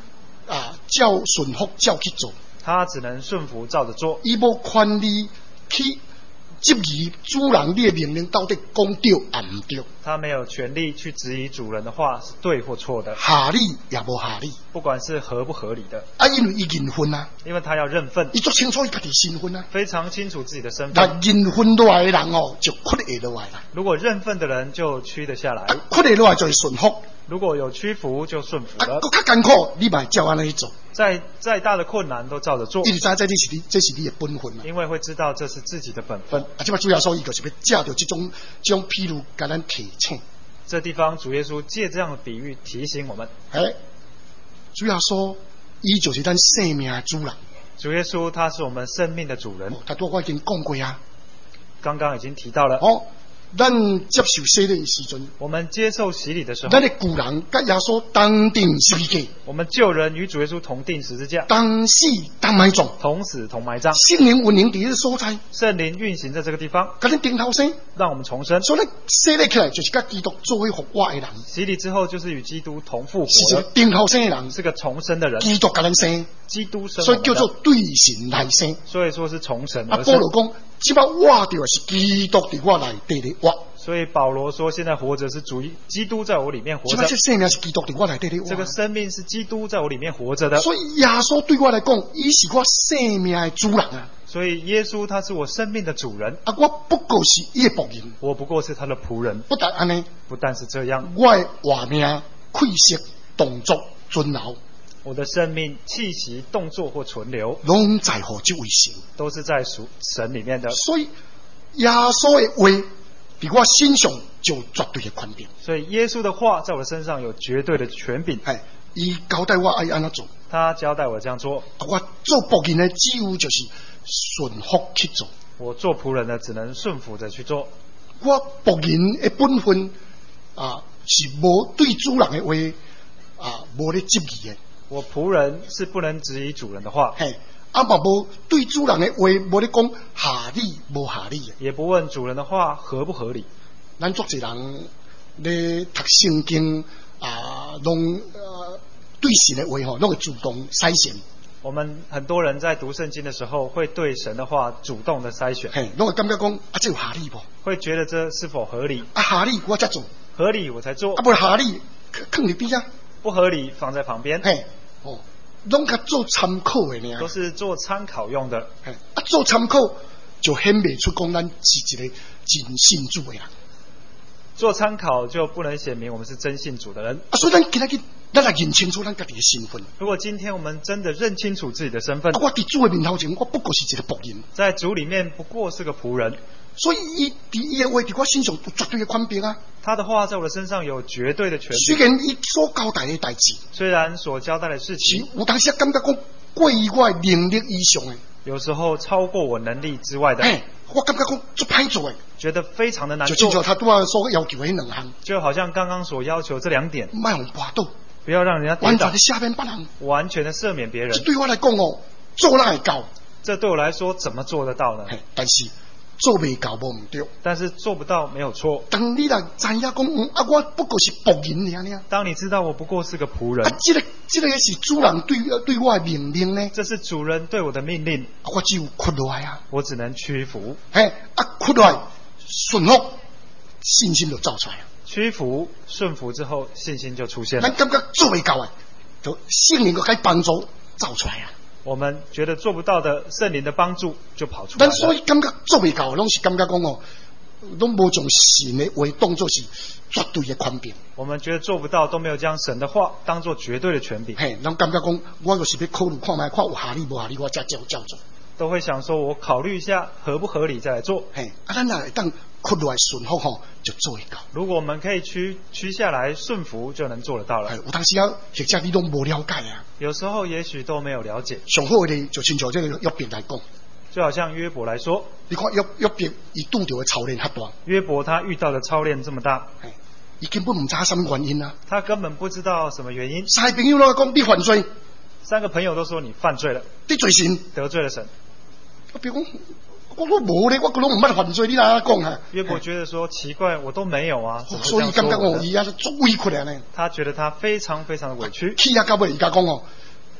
S1: 照顺服照去做，
S2: 他只能顺服照着做，
S1: 伊无权利去质疑主人你的命令到底讲对也唔对，
S2: 他没有权利去质疑主人的话是对或错的，
S1: 合理也无合理。
S2: 不管是合不合理的。
S1: 因为伊认分啊，
S2: 因为他要认份，
S1: 伊足清楚伊家己身份啊。
S2: 非常清楚自己的身份。
S1: 但认分落来的人就屈下落来啦。
S2: 如果认份的人就屈得下来，
S1: 屈下落来就会顺服。
S2: 如果有屈服就顺服了。
S1: 更较艰苦，你咪照安尼去做。
S2: 再大的困难都照着做。
S1: 你知这是你的本分嘛？
S2: 因为会知道这是自己的本分。
S1: 即摆主要说伊就是要借着这种譬如，甲咱提醒。
S2: 这地方主耶稣借这样的比喻提醒我们。
S1: 主要说，伊就是咱生命的主人。
S2: 主耶稣他是我们生命的主人。
S1: 他我已经讲过啊，
S2: 刚刚已经提到了。
S1: 咱接受洗礼的时阵，
S2: 我们接受洗礼的时候，
S1: 咱的旧人跟耶稣同定十字架，
S2: 我们旧人与主耶稣同定十字架，
S1: 同死同埋葬，
S2: 同死同埋葬。
S1: 圣灵运行在这个所在，
S2: 圣灵运行在这个地方，
S1: 跟咱顶头生，
S2: 让我们重生。
S1: 所以洗礼起来就是跟基督做为复活的人。
S2: 洗礼之后就是与基督同复活，
S1: 是个顶头生的人，
S2: 是个重生的人。
S1: 基督跟咱生，
S2: 基督生，
S1: 所以叫做对神来生。
S2: 所以说是从神而生。
S1: 保罗讲，即摆活着是基督在我内底的活。
S2: 所以保罗说，现在活着是基督在我里面活着。
S1: 这生命是基督在我内底的活。
S2: 这个生命是基督在我里面活着的。
S1: 所以耶稣对我来讲，伊是我生命的主人啊。
S2: 所以耶稣他是我生命的主人。
S1: 我不过是伊的仆人。
S2: 我不过是他的仆人。
S1: 不但安尼，
S2: 不但是这样，
S1: 我的活命、气息、动作、存留，
S2: 我的生命、气息、动作或存留，
S1: 拢在乎这位神，
S2: 都是在属神里面的。
S1: 所以耶稣的话，在我身上就绝对的权柄。
S2: 所以耶稣的话在我身上有绝对的权柄。
S1: 伊交代我爱安怎做，
S2: 他交代我这样做。
S1: 我做仆人的只有就是顺服去做。
S2: 我做仆人的只能顺服着去做。
S1: 我仆人的本分是无对主人的话无咧质疑的。我
S2: 仆人是不能质疑主人的话。
S1: 嘛无对主人的话无咧讲合理无合理的，
S2: 也不问主人的话合不合理。
S1: 咱足侪人咧读圣经拢对神的话拢会主动筛选。
S2: 我们很多人在读圣经的时候，会对神的话主动的筛选，
S1: 拢会感觉讲这有合理不？
S2: 会觉得这是否合理？
S1: 合理我才做，
S2: 合理我才做。
S1: 不合理放在边啊，
S2: 不合理放在旁边。
S1: 拢较做参考的呢，
S2: 都是做参考用的。
S1: 做参考就显未出讲咱是一个真信主的人。
S2: 做参考就不能显明我们是真信主的人。
S1: 所以咱今日咱来认清楚咱家己的身份。
S2: 如果今天我们真的认清楚自己的身份，
S1: 我伫主的面头前，我不过是一个仆人，
S2: 在主里面不过是个仆人。
S1: 所以伊的话伫我身上有绝对的权柄啊。
S2: 他的话在我的身上有绝对的权柄。
S1: 虽然伊所交代的代志，
S2: 虽然所交代的事情，
S1: 有当时感觉讲过于我的能力以上的，
S2: 有时候超过我能力之外的。
S1: 我感觉讲足歹做的，
S2: 觉得非常的难做。
S1: 就像他对我所要求的两项，
S2: 就好像刚刚所要求这2点，
S1: 卖用跋倒，
S2: 不要让人家跌倒，
S1: 完全的下面别人，
S2: 完全的赦免别人。
S1: 这对我来讲做哪会到？
S2: 这对我来说怎么做得到呢？
S1: 但是做未到无唔对，
S2: 但是做不到没有错。
S1: 当你来知影讲，我不过是仆人尔。
S2: 当你知道我不过是个仆人，
S1: 这个是主人对我的命令呢？
S2: 这是主人对我的命令，
S1: 我只有屈落来啊！
S2: 我只能屈服。
S1: 屈落来顺服，信心就造出来了。
S2: 屈服顺服之后，信心就出现了。
S1: 咱感觉做未到的，就圣灵个该帮助造出来啊！
S2: 我们觉得做不到的，圣灵的帮助就跑出来了。
S1: 咱所以感觉做未到，拢是感觉讲拢无将神的话当作是绝对的权柄。
S2: 我们觉得做不到，都没有将神的话当作绝对的权柄。
S1: 咱感觉讲，我就是要考虑看卖，看有合理无合理，我才照做。
S2: 都会想说，我考虑一下合不合理再来做。
S1: 咱若会当屈落来顺服就做会到。
S2: 如果我们可以屈下来顺服，就能做得到了。
S1: 有当时或者你都无了解啊。
S2: 有时候也许都没有了解。
S1: 上好的就亲像这个约伯来讲，
S2: 就好像约伯来说，
S1: 你看约伯伊拄到的操练较大。
S2: 约伯他遇到的操练这么大，
S1: 伊根本唔知什么原因啊。
S2: 他根本不知道什么原因。
S1: 3个朋友都讲你犯罪
S2: ，3个朋友都说你犯罪了，
S1: 得罪神，
S2: 得罪了神。
S1: 比如讲，我无咧，我拢唔捌犯罪，你哪讲啊？
S2: 约伯觉得说奇怪，我都没有啊，
S1: 所以感觉伊足委屈咧呢。
S2: 他觉得他非常非常的委屈。
S1: 气到尾，伊家讲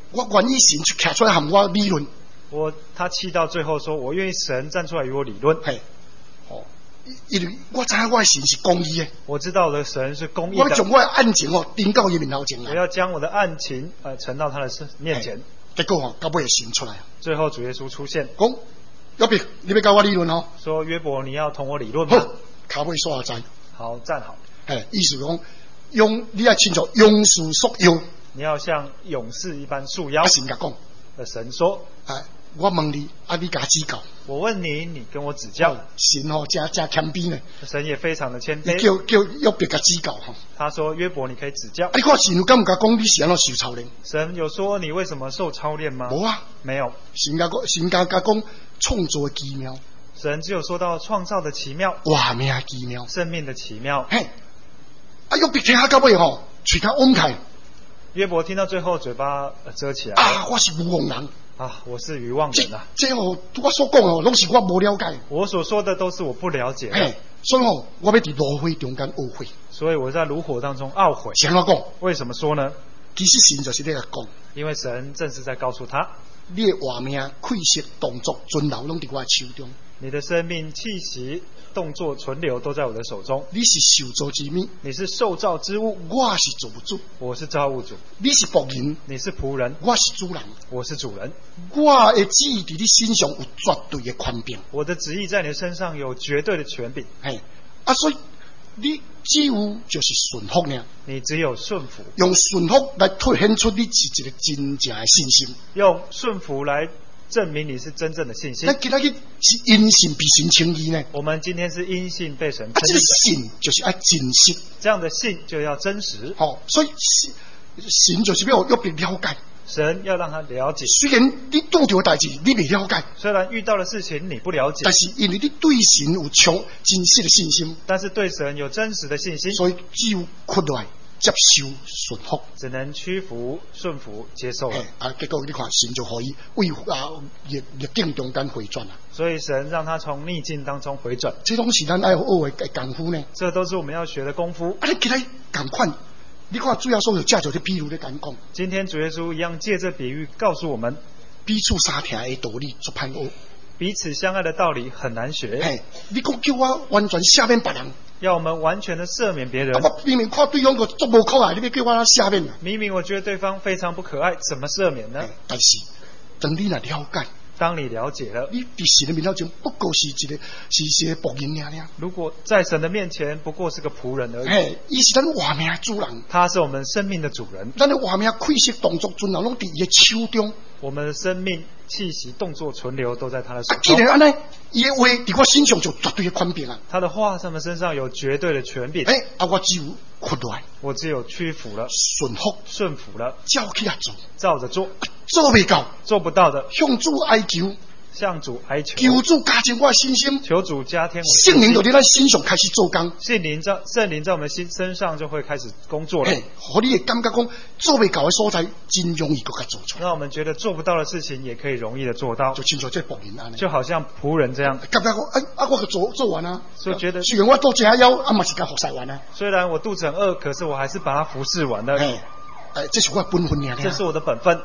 S1: 我愿意神就站出来和我理论。
S2: 他气到最后说，我愿意神站出来与我理论。
S1: 嘿，哦，因为我知影我的神是公义的，
S2: 我知道我的神是公义的。
S1: 我要将我的案情顶到伊面头前来。
S2: 我要将我的案情呈到他的面前。
S1: 结果到尾神出来，
S2: 最后主耶稣出现，
S1: 讲约伯，你要跟我理论哦。
S2: 说约伯，你要同我理论吗？
S1: 好，脚尾刷在。
S2: 好，站好。
S1: 意思讲你要清楚勇士束腰。
S2: 你要像勇士一般束腰。
S1: 神甲讲，
S2: 神说，
S1: 我问你，你甲指教。
S2: 我问你，你跟我指教。
S1: 神真谦卑呢。
S2: 神也非常的谦卑。
S1: 叫约伯甲指教
S2: 他说约伯，你可以指教。
S1: 你看神有敢唔敢讲你是安怎受操练？
S2: 神有说你为什么受操练吗？
S1: 无啊，
S2: 没有。
S1: 神甲讲创造的奇妙。
S2: 神只有说到创造的奇妙，
S1: 哇命的奇妙，
S2: 生命的奇妙。
S1: 约伯听下到尾嘴甲往开。
S2: 约伯听到最后，嘴巴遮起来。
S1: 我是愚妄人。
S2: 我是愚妄人啊！
S1: 这我所讲拢是我无了解。
S2: 我所说的都是我不了解的。
S1: 所以我要伫炉火中间懊悔。
S2: 所以我在炉火当中懊悔。
S1: 怎么讲？
S2: 为什么说呢？
S1: 其实神就是在讲，
S2: 因为神正是在告诉他，
S1: 你的活命、气息、动作、存留拢伫我的手中。
S2: 你的生命、气息、动作、存留都在我的手中。
S1: 你是受造之物，
S2: 你是受造之物，
S1: 我是造物主，
S2: 我是造物主。
S1: 你是仆人，
S2: 你是仆人，
S1: 我是主人，
S2: 我是主人。
S1: 我的旨意伫你身上有绝对的权柄，
S2: 我的旨意在你身上有绝对的权柄。
S1: 所以你只有就是顺服呢。
S2: 你只有顺服，
S1: 用顺服来凸显出你是一个真正的信心。
S2: 用顺服来证明你是真正的信心。
S1: 那今天是因信被神称义呢？
S2: 我们今天是因信被神称义。
S1: 这个信就是要真实，
S2: 这样的信就要真实。
S1: 所以神就是要被了解。
S2: 神要让他了解。
S1: 虽然你遇到的代志你未了解，
S2: 虽然遇到的事情你不了解，
S1: 但是因为你对神有真实的信心，
S2: 但是对神有真实的信心，
S1: 所以只有屈来接受顺服，
S2: 只能屈服顺服接受了。
S1: 结果你看神就可以为逆境中间回转了。
S2: 所以神让他从逆境当中回转，
S1: 这都是咱爱学的功夫呢。
S2: 这都是我们要学的功夫。
S1: 你今天同款，你看主要说有借着这比如的讲，
S2: 今天主耶稣一样借这比喻告诉我们，
S1: 彼此相听的道理足歹学，
S2: 彼此相爱的道理很难学。
S1: 你讲叫我完全赦免别人，
S2: 要我们完全的赦免别人。
S1: 我明明看对方个足无可爱，你要叫我赦免？
S2: 明明我觉得对方非常不可爱，怎么赦免呢？
S1: 但是等你来了解，
S2: 当你了解了，
S1: 你伫神的面头前不过是一个仆人尔。
S2: 如果在神的面前不过是个仆人而已。
S1: 伊是咱活命的主人，
S2: 他是我们生命的主人。
S1: 咱的活命、气息、动作、存留拢伫伊的手中。我
S2: 们的生命、气息、动作、存留都在他的手中。
S1: 既然安尼，伊的话伫我身上就绝对的权柄啊！
S2: 他的话在我们身上有绝对的权柄。
S1: 我只有屈来，
S2: 我只有屈服了，顺服了，
S1: 照起来做，
S2: 照着做，
S1: 做未到，
S2: 做不到的，
S1: 向主哀求。
S2: 向主哀求，
S1: 求主加添我的信心，
S2: 求主加添我
S1: 圣灵就在咱身上开始做工，
S2: 圣灵在我们身上就会开始工作了。
S1: 和你的感觉讲做未到的所在，真容易给做出来。
S2: 让我们觉得做不到的事情，也可以容易的做到。
S1: 就清楚这仆人安尼，
S2: 就好像仆人这样。
S1: 感觉讲我做完啊，
S2: 所以觉得
S1: 虽然我肚子还枵，嘛是甲服侍完啊。
S2: 虽然我肚子很饿，可是我还是把它服侍完了。
S1: 这是我的本分呀，
S2: 这是我的本分。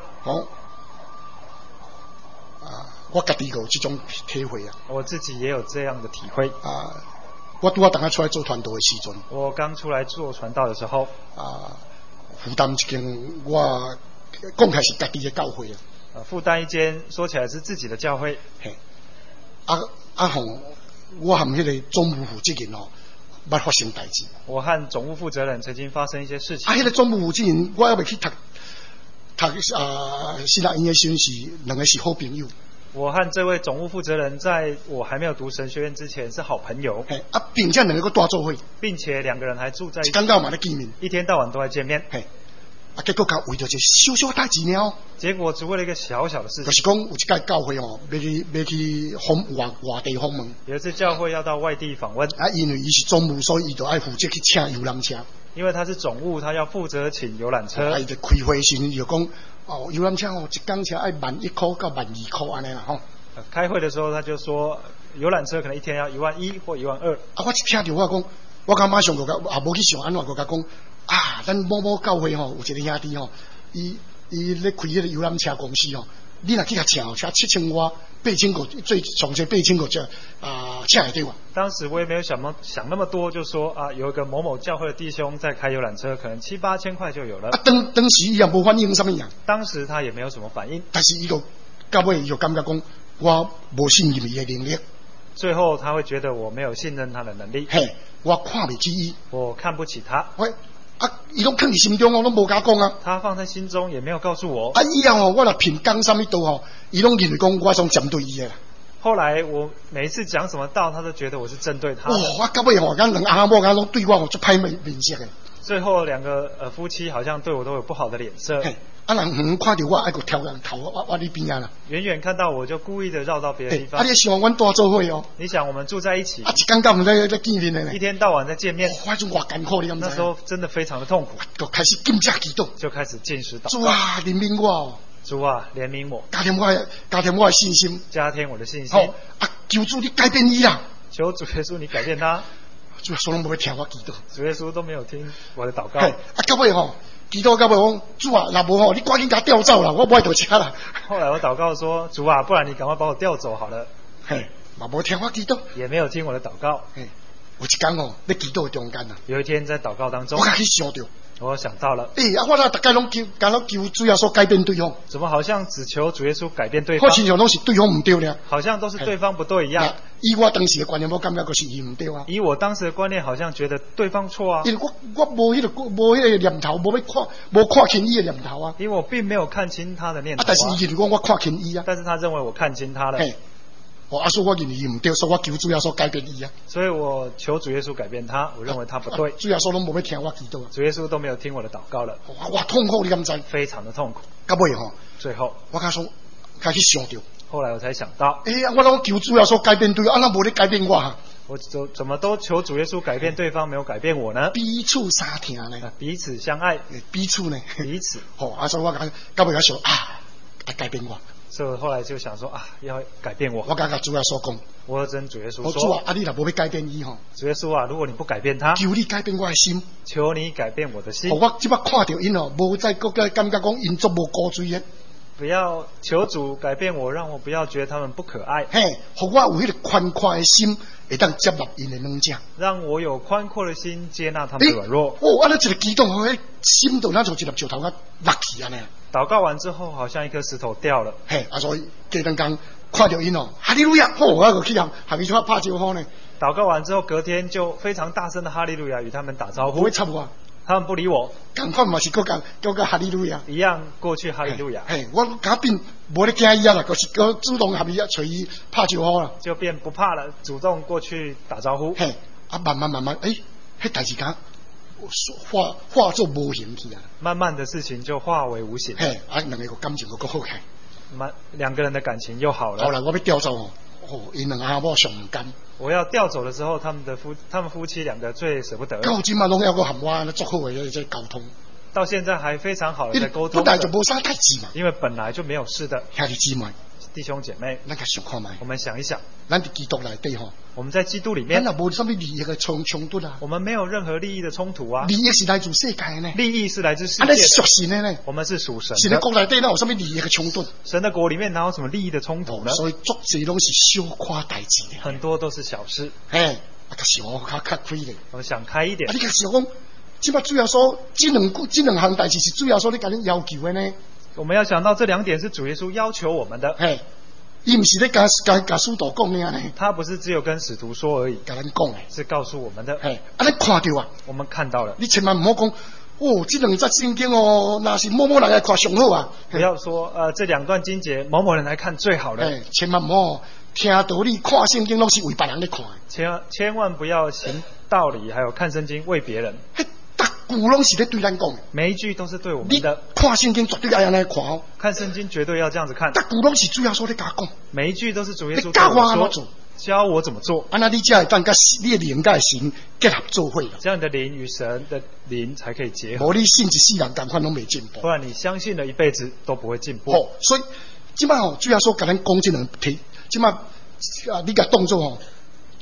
S1: 我家己有这种体会啊！
S2: 我自己也有这样的体会
S1: 啊！我拄刚出来做传道的时阵，
S2: 我刚出来做传道的时候
S1: 负担一间我讲起来是家己的教会啊！
S2: 负担一间说起来是自己的教会。
S1: 我和迄个总务负责人捌发生代志。
S2: 我和总务负责人曾经发生一些事情。
S1: 迄个总务负责人，我还未去读新学院的时阵是两个是好朋友。
S2: 我和这位总务负责人在我还没有读神学院之前是好朋友，
S1: 并且两个大做伙，
S2: 并且两个人还住在一起，
S1: 刚刚嘛在见面，
S2: 一天到晚都在见面。
S1: 结果为着这小小代志了，
S2: 结果只为了一个小小的事情，
S1: 就是讲有一届教会要去外地访问，
S2: 有一次教会要到外地访问，
S1: 因为伊是总务，所以伊就爱负责去请游览车。
S2: 因为他是总务，他要负责请游览车。
S1: 伊就开会时就讲游览车一工车爱11,000到12,000安尼啦
S2: 开会的时候他就说，游览车可能一天要11000或12000。
S1: 我一听到我讲马上无去想安怎，讲咱某某教会有一个兄弟伊伊咧开迄个游览车公司哦，你若去甲请哦，车7000外，8000个最上最8000个车车会对吧？
S2: 当时我也没有想那么多，就说啊，有一个某某教会的弟兄在开游览车，可能7、8千块就有了。
S1: 当时伊也无反应什么样。
S2: 当时他也没有什么反应，
S1: 但是伊就到尾伊就感觉讲，我无信任伊的能力。
S2: 最后他会觉得我没有信任他的能力。
S1: 嘿，我看不起伊，
S2: 我看不起他。
S1: 喂，伊拢放伫心中，我拢无甲讲啊。
S2: 他放在心中，也没有告诉我。
S1: 以后我若评讲什么道伊拢认为讲我想针对伊的啦。
S2: 后来我每一次讲什么道，他都觉得我是针对他。
S1: 我到尾咱两阿某拢对我足歹面色的。
S2: 最后两个夫妻好像对我都有不好的脸色。
S1: 人看到我，爱个挑人头，我你边啊啦。
S2: 远远看到我就故意的绕到别的地方。
S1: 你想阮大做伙哦？
S2: 你想我们住在一起？
S1: 一天到晚在见面的呢。
S2: 一天到晚在见面。
S1: 我就偌艰苦，你敢知？
S2: 那时候真的非常的痛苦。
S1: 就开始禁食祈祷，
S2: 就开始禁食祷告。
S1: 主啊，怜悯我哦！
S2: 主啊，怜悯我，
S1: 加添我的信心，
S2: 加添我的信心。
S1: 求主你改变伊啦！
S2: 求主耶稣你改变他。
S1: 主耶稣拢无要听我祈祷，
S2: 主耶稣都没有听我的祷告。
S1: 到尾祈祷到尾讲，主啊，若无你赶紧甲调走啦，我不爱倒车啦。
S2: 后来我祷告说，主啊，不然你赶快把我调走好了。
S1: 嘛无听我祈祷，
S2: 也没有听我的祷告。
S1: 有一天咧祈祷中间啊，
S2: 有一天在祷告当中，
S1: 我开始想到。
S2: 我想到了，
S1: 我大概拢求主耶稣改变对方，
S2: 怎么好像只求主耶稣改变对方？
S1: 好亲像拢是对方唔对呢，
S2: 好像都是对方不对一样。
S1: 以我当时的观念，我感觉就是伊唔对啊。
S2: 以我当时的观念，好像觉得对方错啊。
S1: 因为我无迄个念头，无看清伊的念头啊。
S2: 因为我并没有看清他的念头
S1: 但是伊认为讲我看清伊啊。
S2: 但是他认为我看清他了。
S1: 所以我认为伊唔对，所以我求主耶稣改变伊啊。
S2: 所以我求主耶稣改变他，我认为他不对。
S1: 主耶稣拢无要听我祈祷啊。
S2: 主耶稣都没有听我的祷告了。
S1: 我痛苦，你敢知？
S2: 非常的痛苦。
S1: 到尾
S2: 最后
S1: 我开始想到。
S2: 后来我才想到，
S1: 我拢求主耶稣改变对，那无咧改变我。
S2: 我怎么都求主耶稣改变对方，没有改变我呢？
S1: 彼此相听呢，
S2: 彼此相爱，
S1: 彼此呢，
S2: 彼此。
S1: 所以我到尾想改变我。
S2: 所以我后来就想说要改变我。
S1: 我主耶稣讲，
S2: 我跟主耶稣说，
S1: 主啊，你若无要改变伊
S2: 主耶稣啊，如果你不改变他，
S1: 求你改变我的心，
S2: 求你改变我的心。
S1: 我即摆看到因无再感觉讲因足无高水的。
S2: 不要求主改变我，让我不要觉得他们不可爱。
S1: 互我有迄个宽阔的心，会当接纳因的软弱。
S2: 让我有宽阔的心，接纳他们的软弱。
S1: 安尼一个激动，迄心都那像一粒石头落去安尼。
S2: 祷告完之后，好像一颗石头掉了。
S1: 所以隔两天看到因哈利路亚，我就去下面就拍招呼呢。
S2: 祷告完之后，隔天就非常大声的哈利路亚与他们打招呼。
S1: 不会插我。
S2: 他们不理我，
S1: 赶快嘛是叫个哈利路亚，
S2: 一样过去哈利路亚。
S1: 我甲变无咧惊伊啊啦，就是个主动下面找伊拍招呼啦，
S2: 就变不怕了，主动过去打招呼。
S1: 慢慢，迄代志间化作无形去啊。
S2: 慢慢的事情就化为无形。
S1: 两个个感情个好开，
S2: 两个人的感情又好了。
S1: 后来我要调走因两阿某上唔甘。
S2: 我要调走的时候，他们夫妻两个最舍不得。
S1: 到今嘛拢要个含我做好的在沟通。
S2: 到现在还非常好的在沟通。
S1: 本来就无啥代志嘛。
S2: 因为本来就没有事的。
S1: 兄弟姊妹，
S2: 弟兄姐妹，
S1: 咱个想看卖。
S2: 我们想一想，
S1: 咱伫基督内底
S2: 我们在基督里面，
S1: 咱也无什么利益的冲突啊。
S2: 我们没有任何利益的冲突啊。
S1: 利益是来自世界呢。
S2: 利益是来自世界的。
S1: 是属神的呢。
S2: 我们是属神的。
S1: 神的国内底哪有什么利益的冲突？
S2: 神的国里面哪有什么利益的冲突呢？
S1: 所以足侪拢是小夸代志的。
S2: 很多都是小事。
S1: 想我较开咧。
S2: 我想开一点。
S1: 你想讲，即摆主要说，这两项代志是主要说你甲恁要求的呢？
S2: 我们要想到这2点是主耶稣要求我们的。
S1: 伊唔是咧甲使徒讲呢？
S2: 他不是只有跟使徒说而已，
S1: 甲咱讲的，
S2: 是告诉我们的。
S1: 你看到啊？
S2: 我们看到了。
S1: 你千万唔好讲这2节圣经那是某某人来看上好啊。
S2: 不要说这2段经节某某人来看最好了。
S1: 千万唔好听道理看圣经拢是为别人咧看。
S2: 千万不要行道理还有看圣经为别人。
S1: 句拢是咧对咱讲，
S2: 每一句都是对我们的。
S1: 看圣经绝对要安尼看
S2: 看圣经绝对要这样子看。
S1: 句拢是主要说咧甲讲，
S2: 每一句都是主耶稣
S1: 教我怎么做，
S2: 教我怎么做。
S1: 那你才会当甲你的灵甲神结合做伙。
S2: 这样的灵与神的灵才可以结合。
S1: 无你信一世人同款拢未进步，
S2: 不然你相信了一辈子都不会进步。
S1: 所以即摆主要说甲咱讲这2题，即摆你甲动作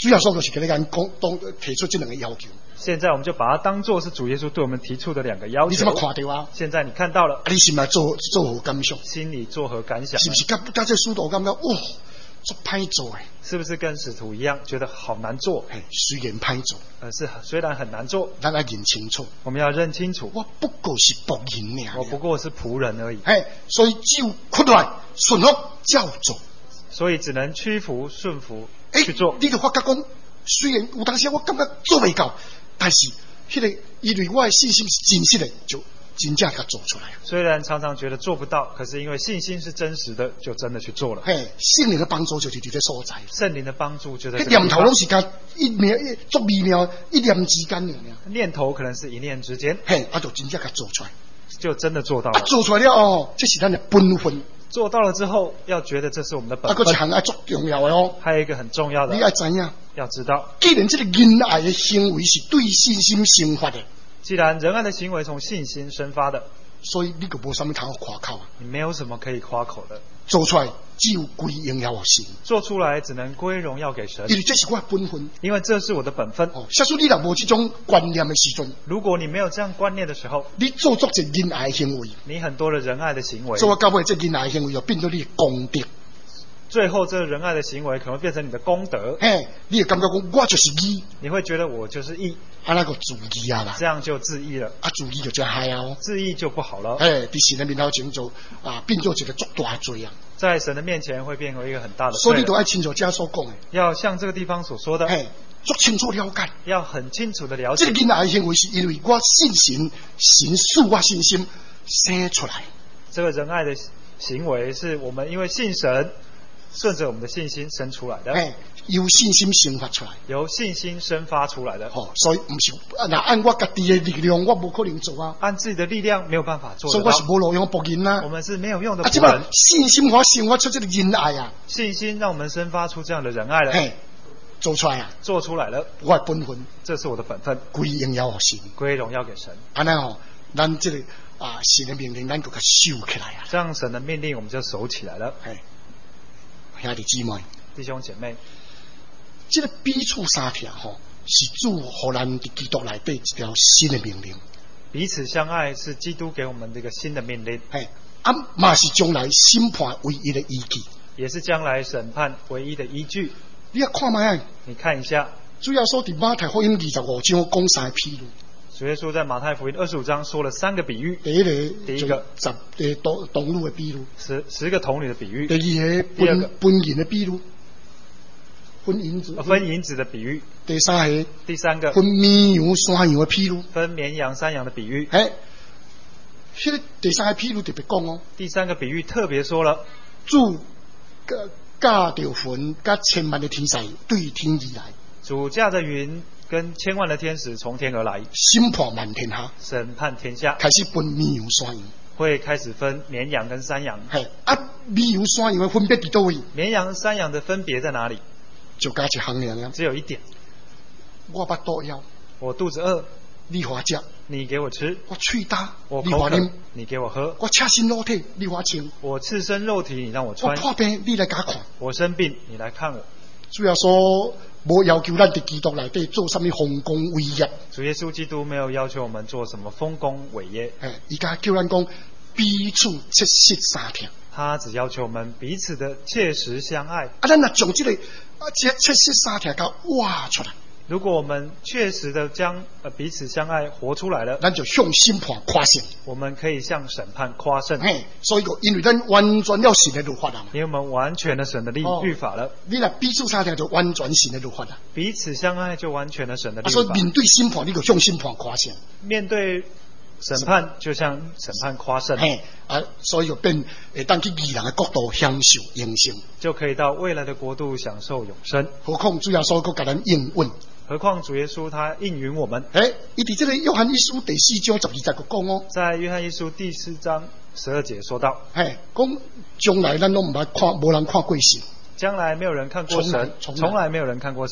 S1: 主要说就是给你讲提出这两个要求。
S2: 现在我们就把它当作是主耶稣对我们提出的2个要求。
S1: 你怎么看到啊？
S2: 现在你看到了，
S1: 你是咪做何感想？
S2: 心里作何感想？
S1: 是不是跟这使徒感觉哇，做歹做诶？
S2: 是不是跟使徒一样，觉得好难做？
S1: 虽然歹做，
S2: 虽然很难做，
S1: 咱要认清楚。
S2: 我们要认清楚，
S1: 我不过是仆人尔。
S2: 我不过是仆人而已。
S1: 所以只有屈来顺服照做。
S2: 所以只能屈服顺服去做。
S1: 你就发觉讲，虽然有当时我感觉做未到，但是迄个因为我的信心是真实的，就真正给做出来。
S2: 虽然常常觉得做不到，可是因为信心是真实的，就真的去做了。
S1: 圣灵的帮助就是伫这所在。
S2: 圣灵的帮助就在这个地方。
S1: 念头拢是甲一秒足微妙，一念之间尔。
S2: 念头可能是一念之间，
S1: 就真正给做出来，
S2: 就真的做到了。
S1: 做出来了哦，这是咱的本分。
S2: 做到了之后，要觉得这是我们的本分。
S1: 一项爱足重要的哦。
S2: 还有一个很重要的，
S1: 你要知影，
S2: 要知道，
S1: 既然这个仁爱的行为是对信心生发的，
S2: 既然仁爱的行为从信心生发的，
S1: 所以你就无什么通夸口啊。
S2: 你没有什么可以夸口的。
S1: 做出来只有归荣耀给神，
S2: 做出来只能归荣耀给神，
S1: 因为这是我的本分，
S2: 因为这是我的本分。
S1: 假使你若无这种观念的时阵，
S2: 如果你没有这样观念的时候，
S1: 你做足这仁爱的行为，
S2: 你很多的仁爱的行为，
S1: 做到尾这仁爱的行为就变做你的功德。
S2: 最后，这个仁爱的行为可能会变成你的功德。
S1: 你会感觉讲我就是义，
S2: 你会觉得我就是义，
S1: 那个自义啊啦，
S2: 这样就自义了。
S1: 自义就真害啊，
S2: 自义就不好了。
S1: 在神的面头前就变做一个足大罪啊，
S2: 在神的面前会变为一个很大的罪。
S1: 所以你都要清楚这样所讲的，
S2: 要像这个地方所说的，
S1: 足清楚了解，
S2: 要很清楚的了解。
S1: 这个仁爱的行为是因为我信神，神赐我信心生出来。
S2: 这个仁爱的行为是我们因为信神，顺着我们的信心生出来的，
S1: 由信心生发出来，
S2: 由信心生发出来的。
S1: 所以不是按我家己的力量，我不可能做啊。
S2: 按自己的力量没有办法做得到，
S1: 所以我是无路用仆人啊。
S2: 我们是没有用的仆人。
S1: 信心我生发出这个仁爱啊，
S2: 信心让我们生发出这样的仁爱了。
S1: 做出来啊，
S2: 做出来了，
S1: 我的本分，
S2: 这是我的本分，
S1: 归荣耀给神，
S2: 归荣耀给神。
S1: 咱这个神的命令，咱就给守起来啊。
S2: 这样神的命令我们就守起来了。
S1: 兄弟姊妹，
S2: 弟兄姐妹，
S1: 这个彼此相听是主互咱的基督内底一条新的命令。
S2: 彼此相爱是基督给我们这个新的命令，
S1: 嘛是将来审判唯一的依据，
S2: 也是将来审判唯一的依据。
S1: 你要看嘛？
S2: 你看一下，
S1: 主要说在马太福音25章讲3个譬喻。
S2: 主耶稣在马太福音25章说了3个比喻。
S1: 第一个10个童女的比喻
S2: ，10个童女的比喻。
S1: 第二个分银的比喻，分银子
S2: 的比喻。
S1: 第三个分绵羊山羊的比喻，
S2: 分绵羊山羊的比喻。
S1: 个第三个譬喻特别讲哦。
S2: 第3个比喻特别说了，
S1: 主驾着云，甲千万的天使对天而来。
S2: 主驾着云，跟千万的天使从天而来，
S1: 审判满天下，
S2: 审判天下，
S1: 开始分绵羊山羊，
S2: 会开始分绵羊跟山羊。
S1: 绵羊山羊的分别伫倒位？
S2: 绵羊山羊的分别在哪里？
S1: 就加一行了，
S2: 只有一点。
S1: 我腹肚枵，
S2: 我肚子饿，
S1: 你给我吃，
S2: 你给我吃；
S1: 我嘴大，
S2: 我口渴，你给我喝；
S1: 我赤身裸体，你给我穿；
S2: 我赤身肉体，你让我穿；
S1: 我破病，你来给我看；
S2: 我生病，你来看我。
S1: 主要说，无要求咱伫基督内底做什么丰功伟业。
S2: 主耶稣基督没有要求我们做什么丰功伟业。
S1: 而家叫咱讲彼此切实相听。
S2: 他只要求我们彼此的切实相爱。
S1: 咱若将这个切实相听给挖出来。
S2: 如果我们确实的将彼此相爱活出来了，
S1: 咱就向审判夸胜。
S2: 我们可以向审判夸胜。
S1: 所以因为咱完全了神的律法了嘛，
S2: 因为我们完全的神的律法了。
S1: 你若彼此相听就完全神的律法了。
S2: 彼此相爱就完全的神的律法。
S1: 所以面对审判，你就向审判夸胜。
S2: 面对审判就向审判夸胜。
S1: 所以就变当去义人的国度享受永生，
S2: 就可以到未来的国度享受永生。
S1: 何况主要说给咱应允。
S2: 何况主耶稣他应允我们。
S1: 他在这个约翰一书第4章12节讲哦，
S2: 在约翰一书第4章12节说到，
S1: 讲将来咱都无人看过神，
S2: 将来没有人看过神，从来没有人看过神。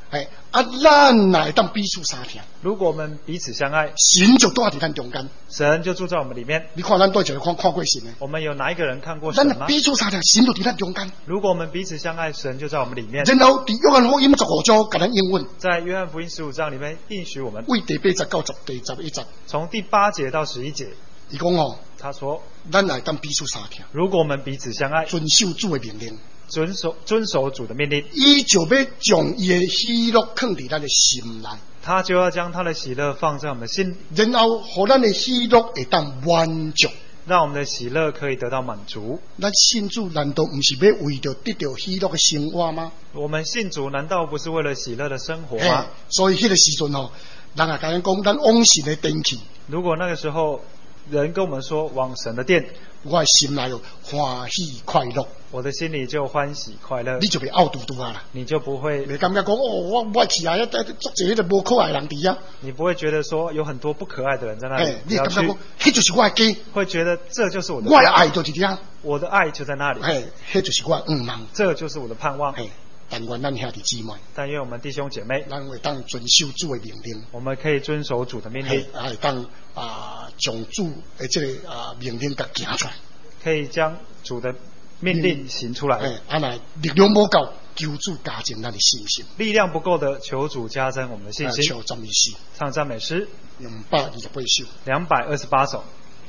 S1: 哎，咱乃当彼此相听。
S2: 如果我们彼此相爱，
S1: 神就住在咱中间。
S2: 神就住在我们里面。
S1: 你看咱对一个看过神呢？
S2: 我们有哪一个人看过神吗？
S1: 彼此相听，神就在咱中间。
S2: 如果我们彼此相爱，神就在我们里面。
S1: 然后在约翰福音15章给咱应允，
S2: 在约翰福音15章里面应许我们，
S1: 为第8节到第11节，
S2: 从第8节到11节，
S1: 他讲哦，
S2: 他说，
S1: 咱乃当彼此相听。
S2: 如果我们彼此相爱，
S1: 遵守主的命令，
S2: 遵守主的命令，
S1: 伊就要将伊的喜乐放在咱的心内。
S2: 他就要将他的喜乐放在我们的心，
S1: 然后让咱的喜乐会当满足，
S2: 让我们的喜乐可以得到满足。
S1: 咱信主难道不是要为着得到喜乐的生活吗？
S2: 我们信主难道不是为了喜乐的生活吗？
S1: 所以那个时阵哦，人也讲咱往神的殿去。
S2: 如果那个时候人跟我们说往神的殿，
S1: 我的心内有欢喜快乐，
S2: 我的心里就欢喜快乐，
S1: 你就被傲嘟嘟啊啦，
S2: 你就不会
S1: 没感觉讲哦，我去啊，做这个无可爱人伫啊，
S2: 你不会觉得说有很多不可爱的人在那里，
S1: 你感觉讲，那就是我的家，
S2: 会觉得这就是我的
S1: 家，我的爱就是这样，
S2: 我的爱就在那里，
S1: 那就是我愿望，
S2: 这就是我的盼望。
S1: 但愿咱兄弟姊妹，
S2: 但愿我们弟兄姐妹，
S1: 咱会当遵守主的命令，
S2: 我们可以遵守主的命令，
S1: 会当将主的这个命令给行出来，
S2: 可以将主的命令行出来。
S1: 那力量不够，求主加增咱的信心；
S2: 力量不够的，求主加增我们的信心。
S1: 唱赞美诗，
S2: 唱赞美诗
S1: 228首
S2: ，228首。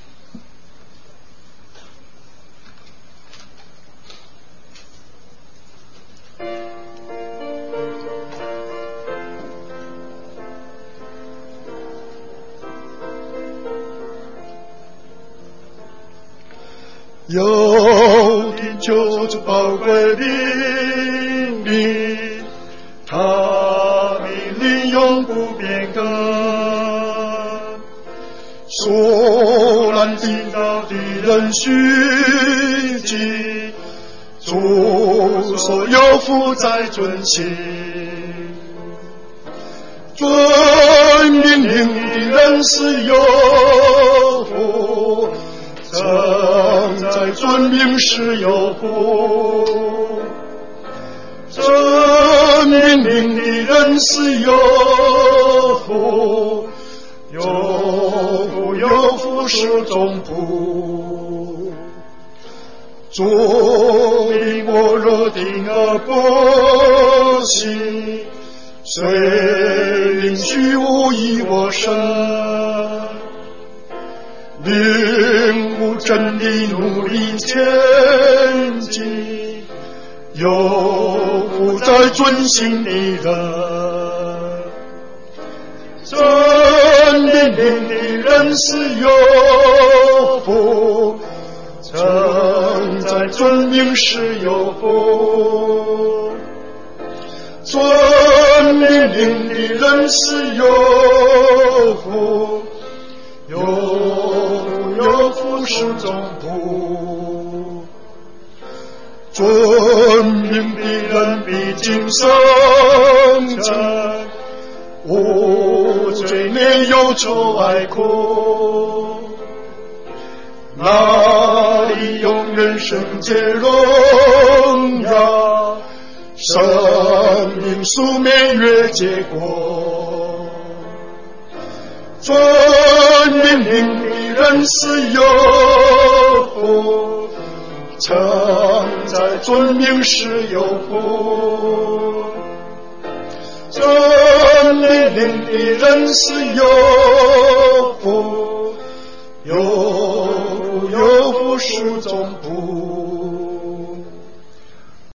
S1: 有的救主宝贵命令，他命令永不变更，所难听到的人虚己，主所有福在遵行，遵命令的人是有福，正在遵命时有福，遵命令的人是有福，有福是众福，主领我若定而不行，虽领虚无以我生，领悟真理努力前进，有福在遵行的人，遵命令的人是有福，正在遵命时有福，遵命令的人是有福，有福是众福，遵命的人必经生成，无罪没有愁爱苦，那里永远圣洁荣耀，生命树莓越结果，遵命令的人是有福，正在遵命时有福，遵命令的人是有福，有福是众福。